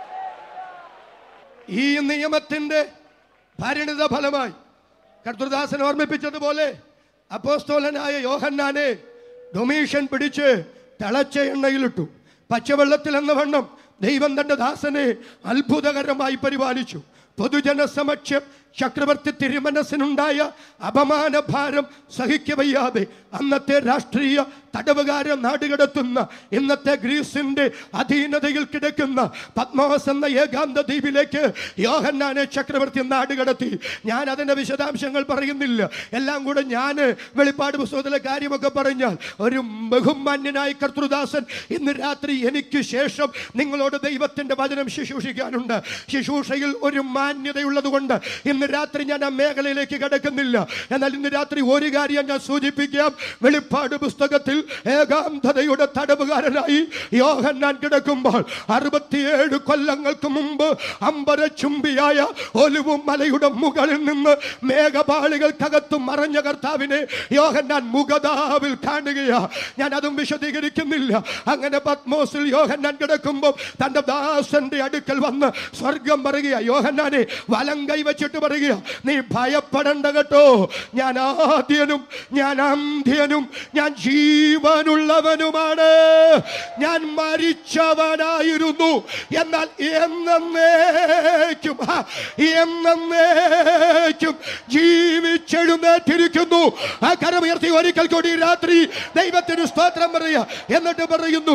ഈ നിയമത്തിന്റെ പരിണിത ഫലമായി കർത്തൃദാസൻ ഓർമ്മിപ്പിച്ചതുപോലെ അപ്പോസ്തലനായ യോഹന്നാനെ ഡൊമീഷ്യൻ പിടിച്ച് തിളച്ച എണ്ണയിലിട്ടു. പച്ചവെള്ളത്തിൽ എന്ന വണ്ണം ദൈവം തന്റെ ദാസനെ അത്ഭുതകരമായി പരിപാലിച്ചു. പൊതുജന സമക്ഷം ചക്രവർത്തി തിരുമനസ്സിനുണ്ടായ അപമാന ഭാരം സഹിക്കവയ്യാതെ അന്നത്തെ രാഷ്ട്രീയ തടവുകാരെ നാടുകടത്തുന്ന ഇന്നത്തെ ഗ്രീസിന്റെ അധീനതയിൽ കിടക്കുന്ന പത്മോസ് എന്ന ഏകാന്ത ദ്വീപിലേക്ക് യോഹന്നാനെ ചക്രവർത്തി നാടുകടത്തി. ഞാൻ അതിന്റെ വിശദാംശങ്ങൾ പറയുന്നില്ല. എല്ലാം കൂടെ ഞാൻ വെളിപ്പാട് പുസ്തകത്തിലെ കാര്യമൊക്കെ പറഞ്ഞാൽ ഒരു ബഹുമാന്യനായ കർത്തൃദാസൻ ഇന്ന് രാത്രി എനിക്ക് ശേഷം നിങ്ങളോട് ദൈവത്തിന്റെ വചനം ശുശ്രൂഷിക്കാനുണ്ട്. ശുശ്രൂഷയിൽ ഒരു മാന്യതയുള്ളത് കൊണ്ട് ഇന്ന് രാത്രി ഞാൻ ആ മേഖലയിലേക്ക് കടക്കുന്നില്ല. എന്നാൽ ഇന്ന് രാത്രി ഒരു കാര്യം ഞാൻ സൂചിപ്പിക്കാം. വെളിപ്പാട് പുസ്തകത്തിൽ ഏകാന്തതയുടെ തടവുകാരനായി യോഹന്നാൻ കിടക്കുമ്പോൾ അറുപത്തിയേഴ് കൊല്ലങ്ങൾക്ക് മുമ്പ് അമ്പരചുംബിയായ ഒലിവും മലയുടെ മുകളിൽ നിന്ന് മേഘപാളികൾക്കകത്ത് മറഞ്ഞ കർത്താവിനെ യോഹന്നാൻ മുഖദാവിൽ കാണുകയാ. ഞാൻ അതും വിശദീകരിക്കുന്നില്ല. അങ്ങനെ പത്മോസിൽ യോഹന്നാൻ കിടക്കുമ്പോൾ തന്റെ ദാസന്റെ അടുക്കൽ വന്ന് സ്വർഗം പറയുക, യോഹന്നാനെ വലം കൈ വെച്ചിട്ട് പറയുക, നീ ഭയപ്പെടണ്ട കേട്ടോ, ഞാൻ ആദ്യനും ഞാൻ അന്ത്യനും ഞാൻ ജീവനുള്ളവനുമാണ്. ഞാൻ മരിച്ചവനായിരുന്നു, എന്നാൽ എന്നേക്കും എന്നേക്കും ജീവിച്ചെഴുന്നേറ്റിരിക്കുന്നു. ആ കരമുയർത്തി ഒരിക്കൽ കൂടി രാത്രി ദൈവത്തിന് സ്തോത്രം പറയുക. എന്നിട്ട് പറയുന്നു,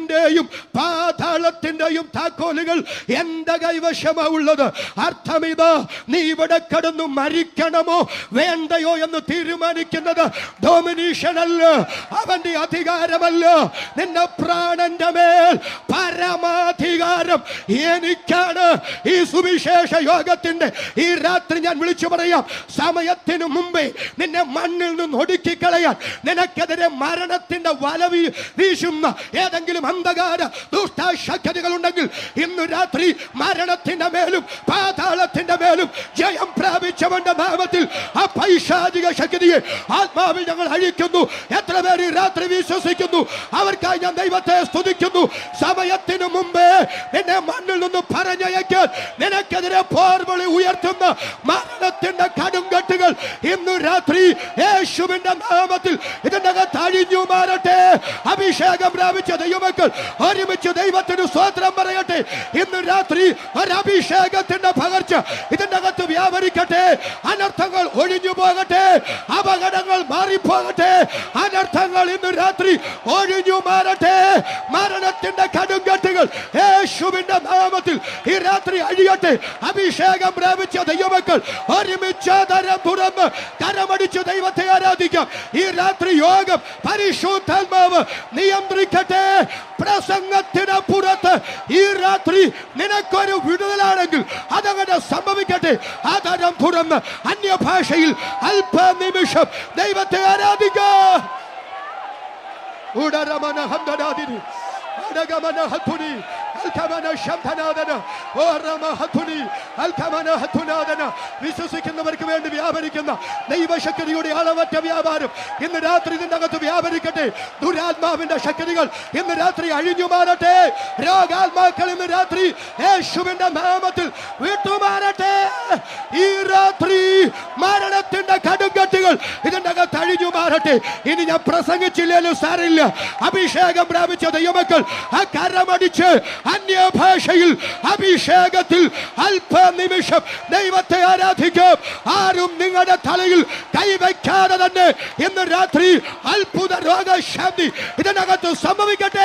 മരണത്തിന്റെയും പാതാളത്തിന്റെയും താക്കോലുകൾ എന്റെ കൈവശമാ ഉള്ളത്. അർത്ഥമിതാ, നീ ഇവിടെ കടന്നു മരിക്കണമോ വേണ്ടയോ എന്ന് തീരുമാനിക്കുന്നത് ഡോമിനേഷൻ അല്ല, അവന്റെ അധികാരമല്ല. നിന്റെ പ്രാണന്റെ മേൽ പരമാധികാരം എനിക്കാണ്. ഈ സുവിശേഷ യോഗത്തിന്റെ ഈ രാത്രി ഞാൻ വിളിച്ചു പറയാം, സമയത്തിനു മുമ്പേ നിന്നെ മണ്ണിൽ നിന്ന് ഒടുക്കിക്കളയാൻ, നിനക്കെതിരെ മരണത്തിന്റെ വല വീശുന്ന ഏതെങ്കിലും അന്ധകാര ദുഷ്ടശക്തികൾ ഉണ്ടെങ്കിൽ ഇന്ന് രാത്രി മരണത്തിന്റെ മേലും പാതാളത്തിന്റെ മേലും ജയം പ്രാപിച്ചവന്റെ നാമത്തിൽ ആ പൈശാചിക ശക്തിയെ ആത്മാവിൽ ഞങ്ങൾ അഴിക്കുന്നു. എത്ര പേര് രാത്രി വിശ്വസിക്കുന്നു? അവർക്കായി ഞാൻ ദൈവത്തെ സ്തുതിക്കുന്നു. സമയത്തിനു മുമ്പേ നിന്നെ മണ്ണിൽ നിന്ന് പറഞ്ഞയക്കാൻ, നിനക്കെതിരെ പോർവിളി ഉയർത്തുന്ന മരണത്തിന്റെ കടുംകെട്ടുകൾ ഇന്ന് രാത്രി യേശുവിന്റെ നാമത്തിൽ ഇതിന്റെ അഴിഞ്ഞു മാറട്ടെ. അഭിഷേകം പ്രാപിച്ച ദൈവമക്കൾ ഒരുമിച്ച് ദൈവത്തിന് സ്തോത്രം പറയട്ടെ. ഇന്ന് രാത്രി ഒരു അഭിഷേകത്തിന്റെ പകർച്ച ഇതിന്റെ അകത്ത് വ്യാപരിക്കട്ടെ. അനർത്ഥങ്ങൾ ഒഴിഞ്ഞു പോകട്ടെ, അപകടങ്ങൾ മാറിപ്പോകട്ടെ, അനർത്ഥങ്ങൾ ഇന്ന് രാത്രി ഒഴിഞ്ഞു മാറട്ടെ. മരണത്തിന്റെ കടുംകെട്ടുകൾ യേശുവിന്റെ നാമത്തിൽ ഈ രാത്രി അഴിയട്ടെ. അഭിഷേകം പ്രാപിച്ച ദൈവമക്കൾ ഒരുമിച്ച് തരം തുറന്ന് കരമടിച്ച് ദൈവത്തെ ആരാധിക്കാം. ഈ രാത്രി യോഗം പരിശുദ്ധാത്മാവ് നിയന്ത്രിക്കട്ടെ. പ്രസംഗത്തിന് പുറത്ത് ഈ രാത്രി നിനക്കൊരു വിടുതലാണെങ്കിൽ അതങ്ങനെ സംഭവിക്കട്ടെ. ആ തരം തുറന്ന് അന്യഭാഷയിൽ അല്പനിമിഷം ദൈവത്തെ ആരാധിക്കാം. ഉടരമന ഹന്തനാദിനി അടഗമന ഹത്തുനി അൽകമന ശബ്ദനാദന ഓരമ ഹത്തുനി അൽകമന ഹത്തുനാദന. വിശ്വസിക്കുന്നവർക്ക് വേണ്ടി വ്യാപരിക്കുന്ന ദൈവശക്തിയുടെ അളവറ്റ വ്യാപാരം ഇന്ന് രാത്രി ഇതിന്റെ അകത്ത് വ്യാപരിക്കട്ടെ. ദുരാത്മാവിന്റെ ശക്തികൾ ഇന്ന് രാത്രി അഴിഞ്ഞു മാറട്ടെ. രോഗാത്മാക്കൾ ഇന്ന് രാത്രി യേശുവിന്റെ നാമത്തിൽ വിട്ടുമാറട്ടെ. ഈ രാത്രി മരണത്തിന്റെ കടുംകെട്ടുകൾ ഇതിന്റെ അകത്ത് അഴിഞ്ഞു മാറട്ടെ. ഇനി ഞാൻ പ്രസംഗിച്ചില്ലേലും സാരില്ല. അഭിഷേകം പ്രാപിച്ച ദൈവമക്കൾ ആ കരമടിച്ച് അന്യഭാഷയിൽ അഭിഷേകത്തിൽ അല്പനിമിഷം ദൈവത്തെ ആരാധിക്കും. ആരും നിങ്ങളുടെ തലയിൽ കൈവയ്ക്കാതെ തന്നെ ഇന്ന് രാത്രി അത്ഭുത രോഗശാന്തി ഇതിനകത്ത് സംഭവിക്കട്ടെ.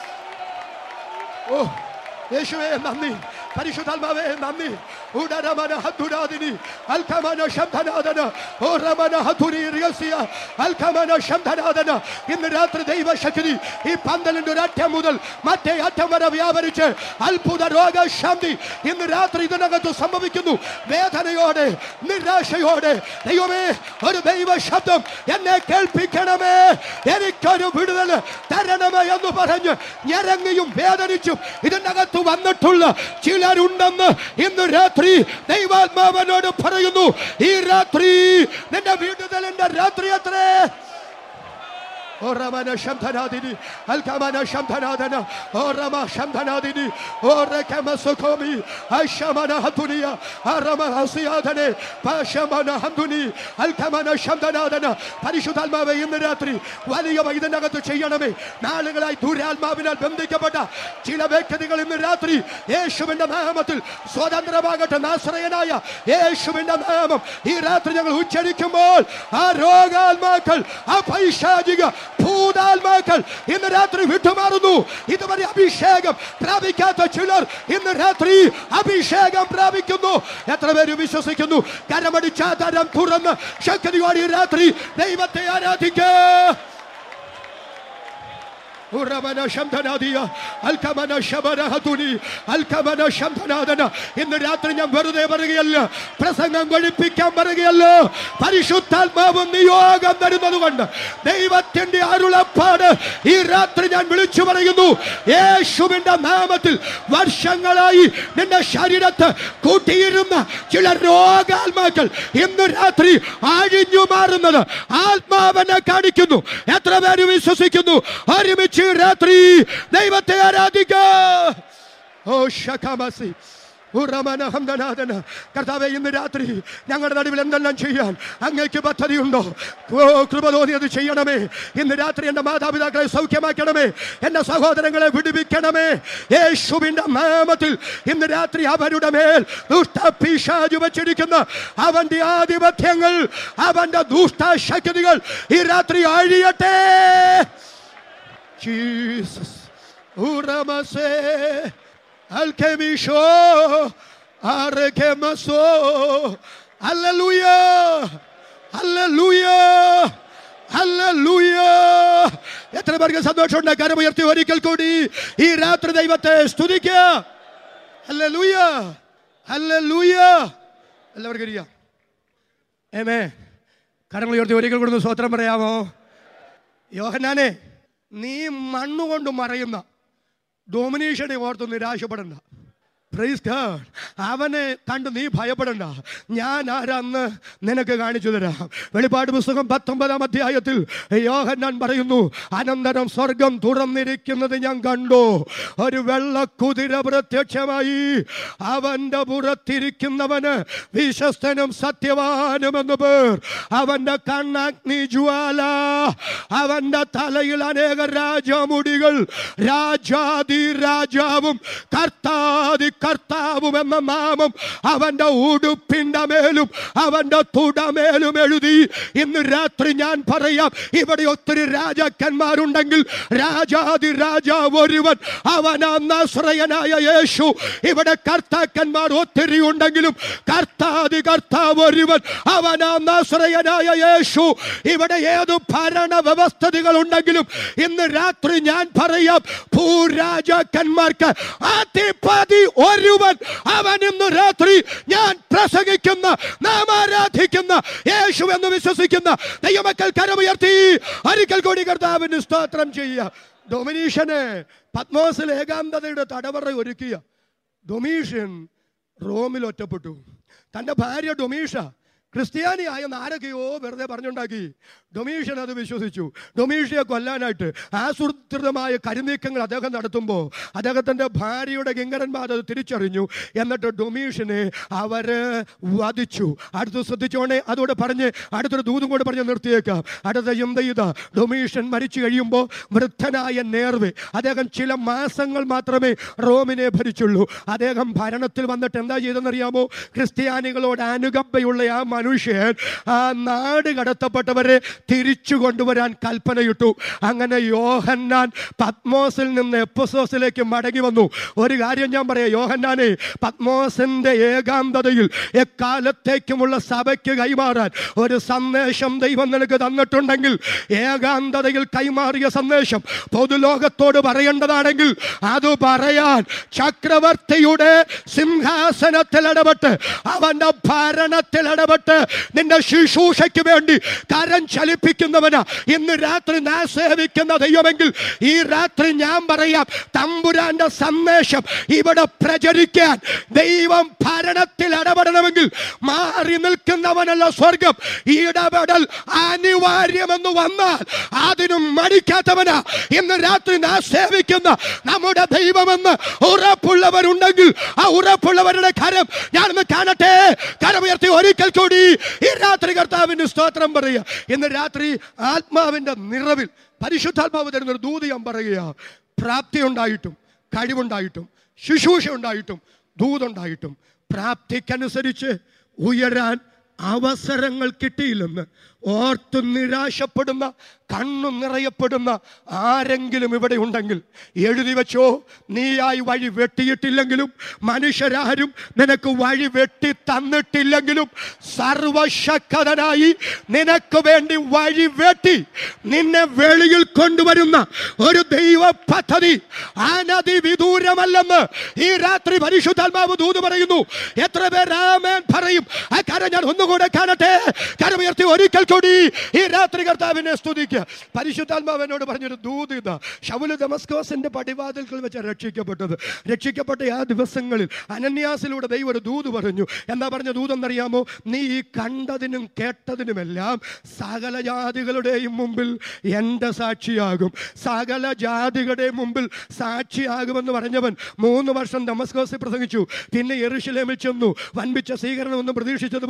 ഓ യേശുവേ നന്ദി, പരിശുദ്ധാത്മാവേ നന്ദി. ഉടരമന ഹത്തുരാദിനി അൽകമന ശബ്ദനാദന ഓരമന ഹത്തുരി രഹസ്യ അൽകമന ശബ്ദനാദന. ഇന്ന് രാത്രി ദൈവശക്തി ഈ പന്തലിന്റെ ഒരറ്റം മുതൽ മറ്റേ അറ്റം വരെ വ്യാപരിച്ച് അത്ഭുത രോഗശാന്തി ഇന്ന് രാത്രി ഇതിനകത്ത് സംഭവിക്കുന്നു. വേദനയോടെ നിരാശയോടെ ദൈവമേ ഒരു ദൈവ ശബ്ദം എന്നെ കേൾപ്പിക്കണമേ, എനിക്കൊരു വിടുതൽ തരണമേ എന്ന് പറഞ്ഞ് ഞരങ്ങിയും വേദനിച്ചും ഇതിനകത്ത് വന്നിട്ടുള്ള ചിലരുണ്ടെന്ന് ഇന്ന് രാത്രി ദൈവാത്മാവനോട് പറയുന്നു. ഈ രാത്രി നിന്റെ വിടുതലിന്റെ രാത്രി അത്രേ. ഓരമന ശബ്ദനാദിനി അൽകമന ശബ്ദനാദന ഓരമ ശബ്ദനാദിനി ഓരകമ സുഖോമി അശമന ഹതുനിയ അരമ ഹസിയാദനെ പശമന ഹന്തുനി അൽകമന ശബ്ദനാദന. പരിശുദ്ധാത്മാവേ ഇന്ന് രാത്രി വലിയ ഇതിനകത്ത് ചെയ്യണമേ. നാളുകളായി ദുരാത്മാവിനാൽ ബന്ധിക്കപ്പെട്ട ചില വ്യക്തികൾ ഇന്ന് രാത്രി യേശുവിന്റെ നാമത്തിൽ സ്വതന്ത്രമാകട്ടെ. നാസറയനായ യേശുവിന്റെ നാമം ഈ രാത്രി ഞങ്ങൾ ഉച്ചരിക്കുമ്പോൾ ആ രോഗാത്മാക്കൾ, ആ പൈശാചിക ഭൂതാത്മാക്കൾ ഇന്ന് രാത്രി വിട്ടുമാറുന്നു. ഇതുവരെ അഭിഷേകം പ്രാപിക്കാത്ത ചിലർ ഇന്ന് രാത്രി അഭിഷേകം പ്രാപിക്കുന്നു. എത്ര പേര് വിശ്വസിക്കുന്നു? കരമടിച്ചാ തരം തുറന്ന് ശക്തിയോടെ ഈ രാത്രി ദൈവത്തെ ആരാധിക്കുക. ഉറമന ശബ്ദനാദിയ അൽകമന ശബന ഹതുനി അൽകമന ശബ്ദനാദന. ഇന്ന് രാത്രി ഞാൻ വെറുതെ പറയുകയല്ല, പ്രസംഗം കഴിപ്പിക്കാൻ പറയുകയല്ല. പരിശുദ്ധാത്മാവ് നിയോഗം തരുന്നത് കൊണ്ട് ദൈവത്തിന്റെ അരുളപ്പാട് ഈ രാത്രി ഞാൻ വിളിച്ചു പറയുന്നു. യേശുവിന്റെ നാമത്തിൽ വർഷങ്ങളായി നിന്റെ ശരീരത്ത് കൂട്ടിയിരുന്ന ചില രോഗാത്മാക്കൾ ഇന്ന് രാത്രി അഴിഞ്ഞു മാറുന്നത് ആത്മാവനെ കാണിക്കുന്നു. എത്ര പേര് വിശ്വസിക്കുന്നു? ഒരുമിച്ച് രാത്രി ദൈവത്തെ ആരാധിക്കാം. ഓ ശഖമസി കർത്താവേ ഇന്ന് രാത്രി ഞങ്ങളുടെ നടുവിൽ എന്തെല്ലാം ചെയ്യാൻ അങ്ങേക്ക് പദ്ധതിയുണ്ടോ? കൃപ തോന്നി അത് ചെയ്യണമേ. ഇന്ന് രാത്രി എൻ്റെ മാതാപിതാക്കളെ സൗഖ്യമാക്കണമേ, എൻ്റെ സഹോദരങ്ങളെ വിടുവിക്കണമേ. യേശുവിൻ്റെ നാമത്തിൽ ഇന്ന് രാത്രി അവരുടെ മേൽ ദുഷ്ടപിശാച് വച്ചിരിക്കുന്ന അവന്റെ ആധിപത്യങ്ങൾ, അവന്റെ ദുഷ്ടശക്തികൾ ഈ രാത്രി അഴിയട്ടെ. ജീസസ് ഉറമസേ അൽകെമിഷോ ആരകമസോ. Hallelujah, hallelujah, hallelujah. എത്ര പേർക്ക് സന്തോഷമുണ്ട്? കരമുയർത്തി ഒരിക്കൽ കൂടി ഈ രാത്രി ദൈവത്തെ സ്തുതിക്കുക. Hallelujah, hallelujah. എല്ലാവർക്കും അറിയാം. ആമേൻ. കരങ്ങൾ ഉയർത്തി ഒരിക്കൽ കൂടി സ്തോത്രം പറയാമോ? യോഹന്നാനെ, നീ മണ്ണുകൊണ്ട് മറയുന്ന ഡൊമിനേഷനെ ഓർത്ത് നിരാശപ്പെടണ്ട. Praise God. അവനെ കണ്ട് നീ ഭയപ്പെടണ്ട. ഞാൻ ആരാന്ന് നിനക്ക് കാണിച്ചു തരാം. വെളിപ്പാട് പുസ്തകം പത്തൊമ്പതാം അധ്യായത്തിൽ യോഹന്നാൻ പറയുന്നു, അനന്തരം സ്വർഗം തുറന്നിരിക്കുന്നത് ഞാൻ കണ്ടു. ഒരു വെള്ളക്കുതിര പ്രത്യക്ഷമായി. അവന്റെ പുറത്തിരിക്കുന്നവന് വിശ്വസ്തനും സത്യവാനുമെന്ന് പേർ. അവന്റെ കണ്ണഗ്നി ജ്വാല. അവന്റെ തലയിൽ അനേക രാജമുടികൾ. രാജാതി രാജാവും കർത്താതി കർത്താവും എന്ന നാമം അവന്റെ ഉടുപ്പിന്റെ മേലും അവന്റെ തുടമേലും എഴുതി. ഇന്ന് രാത്രി ഞാൻ പറയാം, ഇവിടെ ഒത്തിരി രാജാക്കന്മാരുണ്ടെങ്കിൽ രാജാതി രാജാവ് ഒരുവൻ, അവനാ നസ്രയനായ യേശു. ഇവിടെ കർത്താക്കന്മാർ ഒത്തിരി ഉണ്ടെങ്കിലും കർത്താതി കർത്താവ് ഒരുവൻ, അവനാ നസ്രയനായ യേശു. ഇവിടെ ഏത് ഭരണ വ്യവസ്ഥിതികൾ ഉണ്ടെങ്കിലും ഇന്ന് രാത്രി ഞാൻ പറയാം, ഭൂരാജാക്കന്മാർക്ക് അധിപതി ഒരുവൻ, അവൻ ഇന്ന് രാത്രി ഞാൻ പ്രസംഗിക്കുന്ന, നാം ആരാധിക്കുന്ന യേശു എന്ന് വിശ്വസിക്കുന്ന ദൈവമക്കൾ കരമുയർത്തി ഒരിക്കൽ കൂടി കർത്താവിന് സ്തോത്രം ചെയ്യുക. ഡൊമിനീഷ്യന് പത്മോസിൽ ഏകാന്തതയുടെ തടവറ ഒരുക്കിയ ഡൊമീഷ്യൻ റോമിൽ ഒറ്റപ്പെട്ടു. തൻ്റെ ഭാര്യ ഡൊമീഷ ക്രിസ്ത്യാനിയായ ആരൊക്കെയോ വെറുതെ പറഞ്ഞുണ്ടാക്കി. ഡൊമീഷ്യൻ അത് വിശ്വസിച്ചു. ഡൊമീഷ്യയെ കൊല്ലാനായിട്ട് ആസൂത്രിതമായ കരുനീക്കങ്ങൾ അദ്ദേഹം നടത്തുമ്പോൾ അദ്ദേഹത്തിൻ്റെ ഭാര്യയുടെ കിങ്കരന്മാർ അത് തിരിച്ചറിഞ്ഞു. എന്നിട്ട് ഡൊമീഷ്യനെ അവർ വധിച്ചു. അടുത്ത് ശ്രദ്ധിച്ചോണേ, അതോടെ പറഞ്ഞ് അടുത്തൊരു ദൂതും കൂടെ പറഞ്ഞ് നിർത്തിയേക്കാം. അടുത്ത ചിന്ത ഇതാ, ഡൊമീഷ്യൻ മരിച്ചു കഴിയുമ്പോൾ വൃദ്ധനായ നേർവേ, അദ്ദേഹം ചില മാസങ്ങൾ മാത്രമേ റോമിനെ ഭരിച്ചുള്ളൂ. അദ്ദേഹം ഭരണത്തിൽ വന്നിട്ട് എന്താ ചെയ്തെന്നറിയാമോ? ക്രിസ്ത്യാനികളോട് അനുകമ്പയുള്ള ആ മനുഷ്യൻ ആ നാട് കടത്തപ്പെട്ടവരെ തിരിച്ചു കൊണ്ടുവരാൻ കൽപ്പനയിട്ടു. അങ്ങനെ യോഹന്നാൻ പത്മോസിൽ നിന്ന് എഫെസോസിലേക്ക് മടങ്ങി വന്നു. ഒരു കാര്യം ഞാൻ പറയാം, യോഹന്നാനെ, പത്മോസിന്റെ ഏകാന്തതയിൽ എക്കാലത്തേക്കുമുള്ള സഭയ്ക്ക് കൈമാറാൻ ഒരു സന്ദേശം ദൈവം നിനക്ക് തന്നിട്ടുണ്ടെങ്കിൽ, ഏകാന്തതയിൽ കൈമാറിയ സന്ദേശം പൊതുലോകത്തോട് പറയേണ്ടതാണെങ്കിൽ അത് പറയാൻ ചക്രവർത്തിയുടെ സിംഹാസനത്തിൽ ഇടപെട്ട് അവന്റെ ഭരണത്തിൽ ഇടപെട്ട് നിന്റെ ശുശ്രൂഷയ്ക്ക് വേണ്ടി കരം ചലിപ്പിക്കുന്നവനാ ഇന്ന് രാത്രി ഞാൻ സേവിക്കുന്ന ദൈവമെങ്കിൽ, ഈ രാത്രി ഞാൻ പറയാം, തമ്പുരാന്റെ സന്ദേശം ഇവിടെ പ്രചരിക്കാൻ ദൈവം ഭരണത്തിൽ ഇടപെടണമെങ്കിൽ മാറി നിൽക്കുന്നവനല്ല സ്വർഗം. ഇടപെടൽ അനിവാര്യമെന്ന് വന്നാൽ അതിനും മടിക്കാത്തവനാ ഇന്ന് രാത്രി ഞാൻ സേവിക്കുന്ന നമ്മുടെ ദൈവമെന്ന് ഉറപ്പുള്ളവരുണ്ടെങ്കിൽ ആ ഉറപ്പുള്ളവരുടെ കരം ഞാനൊന്ന് കാണട്ടെ. കരമുയർത്തി ഒരിക്കൽ കൂടി ഈ രാത്രി കർത്താവിന് സ്തോത്രം പറയുക. ഇന്ന് രാത്രി ആത്മാവിന്റെ നിറവിൽ പരിശുദ്ധാത്മാവ് തരുന്നൊരു ദൂത് ഞാൻ പറയുക. പ്രാപ്തി ഉണ്ടായിട്ടും കഴിവുണ്ടായിട്ടും ശുശ്രൂഷ ഉണ്ടായിട്ടും ദൂതുണ്ടായിട്ടും പ്രാപ്തിക്കനുസരിച്ച് ഉയരാൻ അവസരങ്ങൾ കിട്ടിയില്ലെന്ന് ഓർത്ത് നിരാശപ്പെടുന്ന, കണ്ണു നിറയപ്പെടുന്ന ആരെങ്കിലും ഇവിടെ ഉണ്ടെങ്കിൽ എഴുതി വെച്ചോ. നീയായി വഴി വെട്ടിയിട്ടില്ലെങ്കിലും, മനുഷ്യരാരും നിനക്ക് വഴി വെട്ടി തന്നിട്ടില്ലെങ്കിലും, സർവശക്തനായി നിനക്ക് വേണ്ടി വഴി വെട്ടി നിന്നെ വെളിയിൽ കൊണ്ടുവരുന്ന ഒരു ദൈവ പദ്ധതി അനധി വിദൂരമല്ലെന്ന് ഈ രാത്രി പരിശുദ്ധാത്മാവ് ദൂത് പറയുന്നു. എത്ര പേർ ആമേൻ പറയും? ആ കാര്യം ഞാൻ ഒന്നുകൂടെ കാണട്ടെ. കരമുയർത്തി ഒരിക്കൽ കൂടി ഈ രാത്രി കർത്താവിനെ സ്തുതിക്കുക. പരിശുദ്ധാത്മാവിനോട് പറഞ്ഞൊരു ദൂത് ഇതാ. ശൗല് ദമസ്കോസിന്റെ പടിവാതിൽക്കൽ വെച്ച് രക്ഷിക്കപ്പെട്ടത്. രക്ഷിക്കപ്പെട്ട ആ ദിവസങ്ങളിൽ അനന്യാസിലൂടെ ദൈവം ഒരു ദൂത് പറഞ്ഞു. എന്താ പറഞ്ഞ ദൂതെന്നറിയാമോ? നീ ഈ കണ്ടതിനും കേട്ടതിനുമെല്ലാം സകല ജാതികളുടെയും മുമ്പിൽ എൻ്റെ സാക്ഷിയാകും. സകല ജാതികളുടെയും മുമ്പിൽ സാക്ഷിയാകുമെന്ന് പറഞ്ഞവൻ മൂന്ന് വർഷം ദമസ്കോസിൽ പ്രസംഗിച്ചു. പിന്നെ യെരൂശലേമിൽ ചെന്നു. വൻപിച്ച സ്വീകരണമൊന്നും പ്രതീക്ഷിച്ചതുപോലെ കിട്ടിയില്ല.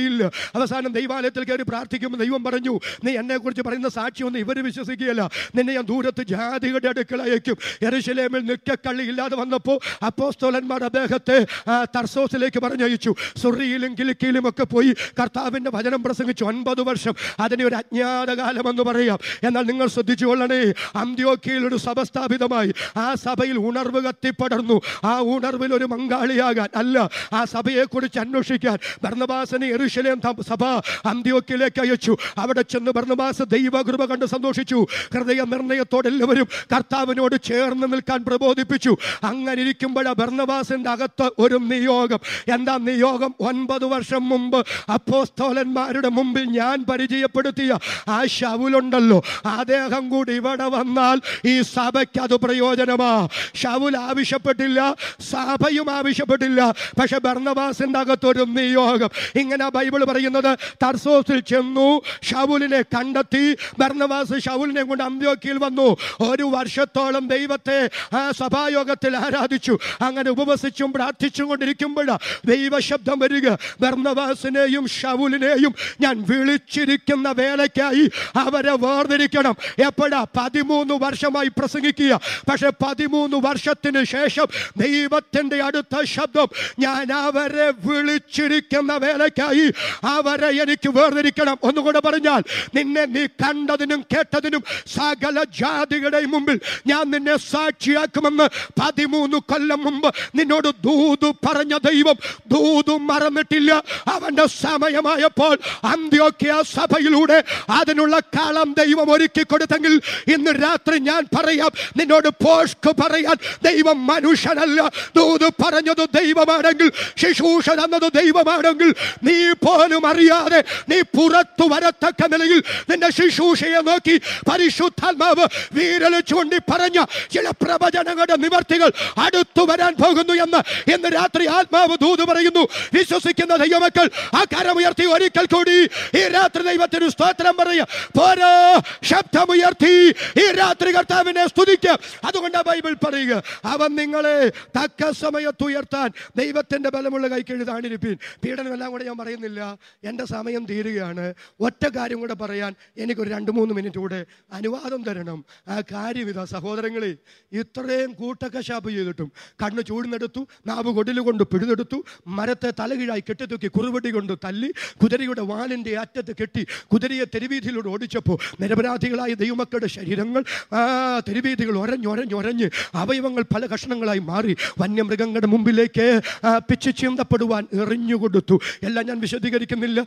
കഴിയില്ല. അവസാനം ദൈവാലയത്തിൽ കയറി പ്രാർത്ഥിക്കുമ്പോൾ ദൈവം പറഞ്ഞു, നീ എന്നെക്കുറിച്ച് പറയുന്ന സാക്ഷിയൊന്നും ഇവർ വിശ്വസിക്കുകയില്ല, നിന്നെ ഞാൻ ദൂരത്ത് ജാതികളുടെ അടുക്കൽ അയക്കും. യെരൂശലേമിൽ നിൽക്കക്കള്ളി ഇല്ലാതെ വന്നപ്പോൾ അപ്പോസ്തലന്മാർ അദ്ദേഹത്തെ തർസോസിലേക്ക് പറഞ്ഞയച്ചു. സുറിയിലും കിലിക്കിയിലും ഒക്കെ പോയി കർത്താവിൻ്റെ വചനം പ്രസംഗിച്ചു. ഒൻപത് വർഷം അതിനെ ഒരു അജ്ഞാതകാലം എന്ന് പറയാം. എന്നാൽ നിങ്ങൾ ശ്രദ്ധിച്ചുകൊള്ളണേ, അന്ത്യോക്യയിൽ ഒരു സഭ സ്ഥാപിതമായി. ആ സഭയിൽ ഉണർവ് കത്തിപ്പടർന്നു. ആ ഉണർവിൽ ഒരു പങ്കാളിയാകാൻ അല്ല, ആ സഭയെക്കുറിച്ച് അന്വേഷിക്കാൻ ബർന്നബാസിനെ യെരൂശലേം സഭ അന്ത്യോക്യയിലേക്ക് അയച്ചു. അവിടെ ചെന്ന് ബർന്നബാസ് ദൈവകൃപ കണ്ട് സന്തോഷിച്ചു. ഹൃദയ നിർണയത്തോടെ എല്ലാവരും കർത്താവിനോട് ചേർന്ന് നിൽക്കാൻ പ്രബോധിപ്പിച്ചു. അങ്ങനെ ഇരിക്കുമ്പോഴാണ് ബർന്നബാസിന്റെ അകത്ത് ഒരു നിയോഗം. എന്താ നിയോഗം? ഒൻപത് വർഷം മുമ്പ് അപ്പോസ്തലന്മാരുടെ മുമ്പിൽ ഞാൻ പരിചയപ്പെടുത്തിയ ആ ശൗലുണ്ടല്ലോ, അദ്ദേഹം കൂടി ഇവിടെ വന്നാൽ ഈ സഭയ്ക്ക് അത് പ്രയോജനമാ. ശൗൽ ആവശ്യപ്പെട്ടില്ല, സഭയും ആവശ്യപ്പെട്ടില്ല, പക്ഷെ ബർന്നബാസിന്റെ അകത്തൊരു നിയോഗം. ഇങ്ങനെ ബൈബിൾ പറയുന്നത്, തർസോസിൽ ചെന്നു, ശൗലിനെ കണ്ടെത്തി. ബർന്നബാസ് ശൗലിനെ കൊണ്ട് അന്ത്യോക്യയിൽ വന്നു. ഒരു വർഷത്തോളം ദൈവത്തെ ആ സഭായോഗത്തിൽ ആരാധിച്ചു. അങ്ങനെ ഉപവസിച്ചും പ്രാർത്ഥിച്ചും കൊണ്ടിരിക്കുമ്പോഴാണ് ദൈവശബ്ദം വരിക, ബർന്നബാസിനെയും ശൗലിനെയും ഞാൻ വിളിച്ചിരിക്കുന്ന വേലയ്ക്കായി അവരെ വേർതിരിക്കണം. എപ്പോഴാ? പതിമൂന്ന് വർഷമായി പ്രസംഗിക്കുക. പക്ഷെ പതിമൂന്ന് വർഷത്തിന് ശേഷം ദൈവത്തിന്റെ അടുത്ത ശബ്ദം, ഞാൻ അവരെ വിളിച്ചിരിക്കുന്ന വേലയ്ക്കായി അവരെ എനിക്ക് വേർതിരിക്കണം. ഒന്നുകൂടെ പറഞ്ഞാൽ, നിന്നെ നീ കണ്ടതിനും കേട്ടതിനും സകല ജാതികളുടെയും മുമ്പിൽ ഞാൻ നിന്നെ സാക്ഷിയാക്കുമെന്ന് പതിമൂന്ന് കൊല്ലം മുമ്പ് നിന്നോട് ദൂതു പറഞ്ഞ ദൈവം ദൂതും മറന്നിട്ടില്ല. അവന്റെ സമയമായപ്പോൾ അന്ത്യോക്യ സഭയിലൂടെ അതിനുള്ള കളം ദൈവം ഒരുക്കി കൊടുത്തെങ്കിൽ ഇന്ന് രാത്രി ഞാൻ പറയാം, നിന്നോട് പോഷ്ക് പറയാൻ ദൈവം മനുഷ്യനല്ല. ദൂത് പറഞ്ഞത് ദൈവമാണെങ്കിൽ, ശുശ്രൂഷ തന്നത് ദൈവമാണെങ്കിൽ, നീ പോലും അറിയാതെ നീ പുറത്തു വരത്തക്ക നിലയിൽ നിന്റെ ശുശ്രൂഷയെ നോക്കി പരിശുദ്ധാത്മാവ് വീരൽ ചൂണ്ടി പറഞ്ഞ ചില പ്രവചനങ്ങളുടെ നിവർത്തികൾ അടുത്തു വരാൻ പോകുന്നു എന്ന് ഇന്ന് രാത്രി ആത്മാവ് ദൂത് പറയുന്നു. വിശ്വസിക്കുന്ന ദൈവമക്കൾ ആ കരമുയർത്തി ഒരിക്കൽ കൂടി ഈ രാത്രി ദൈവത്തിന് സ്തോത്രം പറയുക. പോരാ, ശബ്ദമുയർത്തി ഈ രാത്രി കർത്താവിനെ സ്തുതിക്കുക. അതുകൊണ്ട് ബൈബിൾ പറയുക, അവൻ നിങ്ങളെ തക്ക സമയത്ത് ഉയർത്താൻ ദൈവത്തിന്റെ ബലമുള്ള കൈക്കീഴ് താണിരിപ്പീൻ. പീഡനമെല്ലാം കൂടെ ഞാൻ പറയുന്നില്ല, എൻ്റെ സമയം തീരുകയാണ്. ഒറ്റ കാര്യം കൂടെ പറയാൻ എനിക്കൊരു രണ്ട് മൂന്ന് മിനിറ്റ് കൂടെ അനുവാദം തരണം. ആ കാര്യം ഇതാ സഹോദരങ്ങളെ, ഇത്രയും കൂട്ടക്കശാപ്പ് ചെയ്തിട്ടും കണ്ണ് ചൂടിനെടുത്തു, നാവ് കൊടില് കൊണ്ട് പിഴുതെടുത്തു, മരത്തെ തലകീഴായി കെട്ടിത്തൂക്കി കുറുവടി കൊണ്ട് തല്ലി, കുതിരയുടെ വാലിൻ്റെ അറ്റത്ത് കെട്ടി കുതിരയെ തെരുവീതിയിലൂടെ ഓടിച്ചപ്പോൾ നിരപരാധികളായ ദൈവമക്കളുടെ ശരീരങ്ങൾ ആ തെരുവീതികൾ ഒരഞ്ഞൊരഞ്ഞൊരഞ്ഞ് അവയവങ്ങൾ പല കഷ്ണങ്ങളായി മാറി വന്യമൃഗങ്ങളുടെ മുമ്പിലേക്ക് പിച്ചു ചീന്തപ്പെടുവാൻ എറിഞ്ഞുകൊടുത്തു. എല്ലാം ഞാൻ വിശദീകരിക്കുന്നില്ല.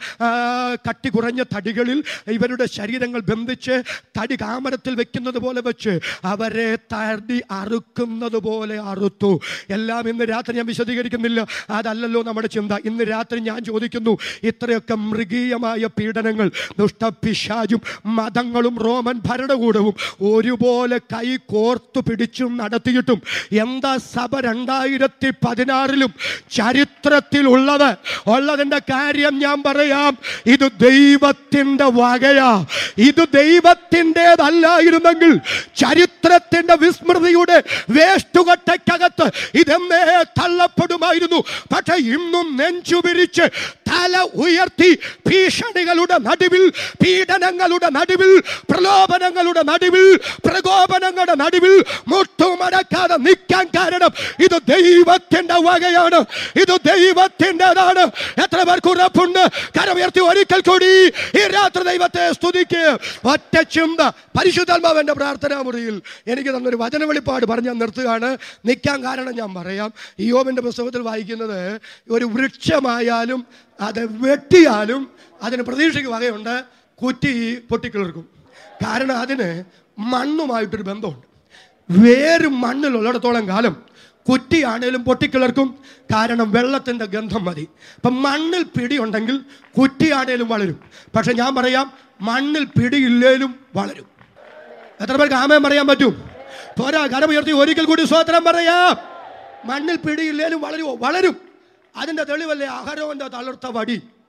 കട്ടി കുറഞ്ഞ തടികളിൽ ഇവരുടെ ശരീരങ്ങൾ ബന്ധിച്ച് തടി കാമരത്തിൽ വെക്കുന്നത് പോലെ വെച്ച് അവരെ തടി അറുക്കുന്നത് പോലെ അറുത്തു. എല്ലാം ഇന്ന് രാത്രി ഞാൻ വിശദീകരിക്കുന്നില്ല, അതല്ലല്ലോ നമ്മുടെ ചിന്ത. ഇന്ന് രാത്രി ഞാൻ ചോദിക്കുന്നു, ഇത്രയൊക്കെ മൃഗീയമായ പീഡനങ്ങൾ ദുഷ്ടപിശാചും മതങ്ങളും റോമൻ ഭരണകൂടവും ഒരുപോലെ കൈ കോർത്തു പിടിച്ചും നടത്തിയിട്ടും എന്താ സഭ രണ്ടായിരത്തി പതിനാറിലും ചരിത്രത്തിലുള്ളത് ഉള്ളതിൻ്റെ കാര്യം ഞാൻ പറയാം. ഇത് ദൈവത്തിൻ്റെ വകയാ. ഇത് ദൈവത്തിൻ്റെതല്ലായിരുന്നെങ്കിൽ ചരിത്രത്തിന്റെ വിസ്മൃതിയുടെ വേസ്റ്റുകട്ടയ്ക്കകത്ത് ഇതെന്നേ തള്ളപ്പെടുമായിരുന്നു. പക്ഷെ ഇന്നും നെഞ്ചുപിരിച്ച് തല ഉയർത്തി ഭീഷണികളുടെ നടുവിൽ, പീഡനങ്ങളുടെ നടുവിൽ, പ്രലോഭനങ്ങളുടെ നടുവിൽ, പ്രകോപനങ്ങളുടെ നടുവിൽ മുട്ടുമടക്കാതെ നിൽക്കാൻ കാരണം ഇത് ദൈവത്തിന്റെ വകയാണ്. ഇത് ദൈവത്തിൻ്റെതാണ്. എത്ര പേർക്ക് ഉറപ്പുണ്ട്? കരമുയർത്തി ഒരിക്കൽ കൂടി ഈ രാത്രി ദൈവത്തെ സ്തുതിക്കുക. ഒറ്റ ചിന്ത. പരിശുദ്ധാത്മാവിന്റെ പ്രാർത്ഥനാ മുറിയിൽ എനിക്ക് തന്നൊരു വചന വെളിപ്പാട് പറഞ്ഞ് ഞാൻ നിർത്തുകയാണ്. നിൽക്കാൻ കാരണം ഞാൻ പറയാം. ഇയ്യോബിന്റെ പുസ്തകത്തിൽ വായിക്കുന്നത്, ഒരു വൃക്ഷമായാലും അത് വെട്ടിയാലും അതിന് പ്രതീക്ഷയ്ക്ക് വകയുണ്ട്, കുറ്റി പൊട്ടിക്കിളർക്കും. കാരണം അതിന് മണ്ണുമായിട്ടൊരു ബന്ധമുണ്ട്. വേര് മണ്ണിലുള്ളിടത്തോളം കാലം കുറ്റിയാണേലും പൊട്ടിക്കിളർക്കും. കാരണം വെള്ളത്തിൻ്റെ ഗന്ധം മതി. അപ്പം മണ്ണിൽ പിടിയുണ്ടെങ്കിൽ കുറ്റിയാണേലും വളരും. പക്ഷെ ഞാൻ പറയാം, മണ്ണിൽ പിടിയില്ലേലും വളരും. എത്ര പേർക്ക് ആമേൻ പറയാൻ പറ്റും? പോരാ, കരമുയർത്തി ഒരിക്കൽ കൂടി സ്തോത്രം പറയാം. മണ്ണിൽ പിടിയില്ലേലും വളരുമോ? വളരും. അതിൻ്റെ തെളിവല്ലേ അഹരോന്റെ തളിർത്ത വടി.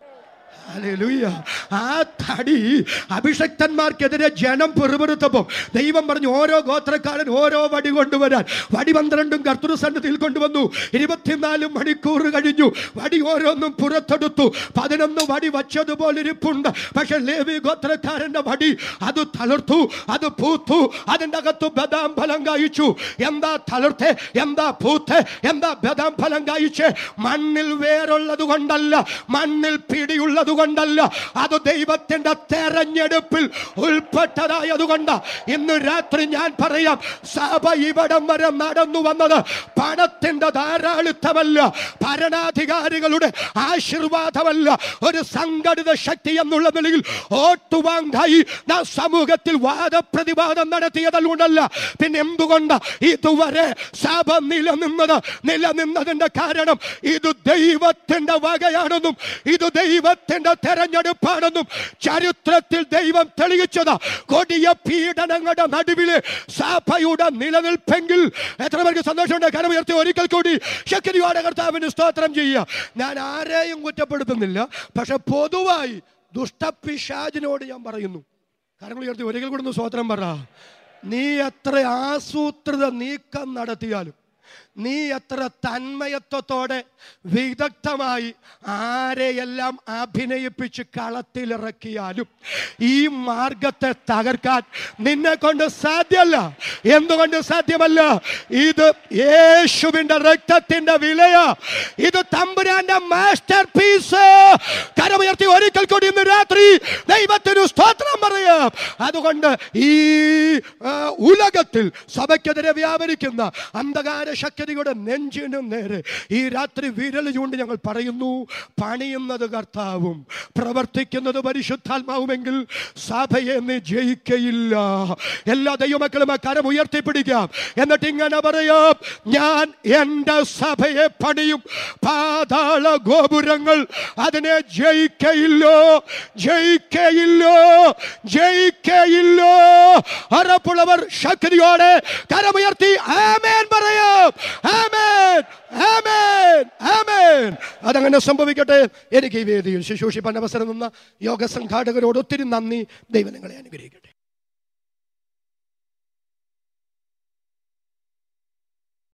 ഹല്ലേലൂയ. ആ തടി അഭിഷക്തന്മാർക്കെതിരെ ജനം പെറുപെറുത്തപ്പോൾ ദൈവം പറഞ്ഞു ഓരോ ഗോത്രക്കാരൻ ഓരോ വടി കൊണ്ടുവരാൻ. വടി പന്ത്രണ്ടും കർത്തൃ സന്നിധിയിൽ കൊണ്ടുവന്നു. ഇരുപത്തിനാല് മണിക്കൂർ കഴിഞ്ഞു. വടി ഓരോന്നും പുറത്തെടുത്തു. പതിനൊന്ന് വടി വച്ചതുപോലെ ഇരിപ്പുണ്ട്. പക്ഷെ ലേവി ഗോത്രക്കാരന്റെ വടി അത് തളർത്തു, അത് പൂത്തു. അതിൻ്റെ അകത്ത് ബദാം ഫലം കായിച്ചു. എന്താ തളർത്തെ, എന്താ പൂത്തെ, എന്താ ബദാം ഫലം കായിച്ച്? മണ്ണിൽ വേറുള്ളത് കൊണ്ടല്ല, മണ്ണിൽ പിടിയുള്ളത് കൊണ്ടല്ല, അത് ദൈവത്തിന്റെ തെരഞ്ഞെടുപ്പിൽ ഉൾപ്പെട്ടതായതുകൊണ്ട്. ഇന്ന് രാത്രി ഞാൻ പറയാം, സഭ ഇവിടം വരെ നടന്നു വന്നത് പണത്തിന്റെ ധാരാളിത്തമല്ല, ഭരണാധികാരികളുടെ ആശീർവാദമല്ല, ഒരു സംഘടിത ശക്തി എന്നുള്ള നിലയിൽ ഓട്ടുവാങ്ങായി നാം സമൂഹത്തിൽ വാദപ്രതിവാദം നടത്തിയതല്ല. പിന്നെ എന്തുകൊണ്ട് ഇതുവരെ സഭ നിലനിന്നത്? നിലനിന്നതിന്റെ കാരണം ഇത് ദൈവത്തിന്റെ വകയാണെന്നും ഇത് ദൈവത്തിന്റെ തെരഞ്ഞെടുപ്പാണെന്നും ചരിത്രത്തിൽ ദൈവം തെളിയിച്ചത്. കൊടിയ പീഡനങ്ങളുടെ നടുവിലെ സഭയുടെ നിലനിൽപ്പെങ്കിൽ എത്ര പേർക്ക് സന്തോഷമുണ്ട്? കരം ഉയർത്തി ഒരിക്കൽ കൂടി ശക്തിയോടെ കർത്താവിന് സ്തോത്രം ചെയ്യുക. ഞാൻ ആരെയും കുറ്റപ്പെടുത്തുന്നില്ല, പക്ഷെ പൊതുവായി ദുഷ്ടപിശാചിനോട് ഞാൻ പറയുന്നു, കരം ഉയർത്തി ഒരിക്കൽ കൂടി സ്തോത്രം പറ. നീ എത്ര ആസൂത്രിത നീക്കം നടത്തിയാലും, നീ എത്ര തന്മയത്വത്തോടെ വിദഗ്ധമായി ആരെയെല്ലാം അഭിനയിപ്പിച്ച് കളത്തിലിറക്കിയാലും ഈ മാർഗത്തെ തകർക്കാൻ നിന്നെ കൊണ്ട് സാധ്യമല്ല. എന്തുകൊണ്ട് സാധ്യമല്ല? ഇത് യേശുവിന്റെ രക്തത്തിന്റെ വിലയാ. ഇത് തമ്പുരാന്റെ മാസ്റ്റർ പീസ്. കരമുയർത്തി ഒരിക്കൽ കൂടി ഇന്ന് രാത്രി ദൈവത്തിന് സ്തോത്രം പറയാം. അതുകൊണ്ട് ഈ ഉലകത്തിൽ സഭയ്ക്കെതിരെ വ്യാപരിക്കുന്ന അന്ധകാര ശക്തിയുടെ നെഞ്ചിനും നേരെ ഈ രാത്രി വിരൽ ചൂണ്ടി ഞങ്ങൾ പറയുന്നു, പണിയുന്നത് കർത്താവും പ്രവർത്തിക്കുന്നത് പരിശുദ്ധാത്മാവുമെങ്കിൽ സഭയെ നീ ജയിക്കയില്ല. എല്ലാ ദൈവമക്കളും ആ കരം ഉയർത്തിപ്പിടിക്കാം. എന്നിട്ട് ഇങ്ങനെ പറയാം, ഞാൻ എൻ്റെ സഭയെ പണിയും, പാതാള ഗോപുരങ്ങൾ അതിനെ ജയിക്കയില്ലോ, ജയിക്കയില്ലോ, ജയിക്കയില്ലോ. ഉറപ്പുള്ളവർ ശക്തിയോടെ കരമുയർത്തി ആമേൻ പറയാം. ആമേൻ, ആമേൻ, ആമേൻ. അതങ്ങനെ സംഭവിക്കട്ടെ. എനിക്ക് ഈ വേദിയിൽ ശുശ്രൂഷിപ്പാൻ അവസരം തന്ന യോഗ സംഘാടകരോട് ഒത്തിരി നന്ദി. ദൈവം നിങ്ങളെ അനുഗ്രഹിക്കട്ടെ.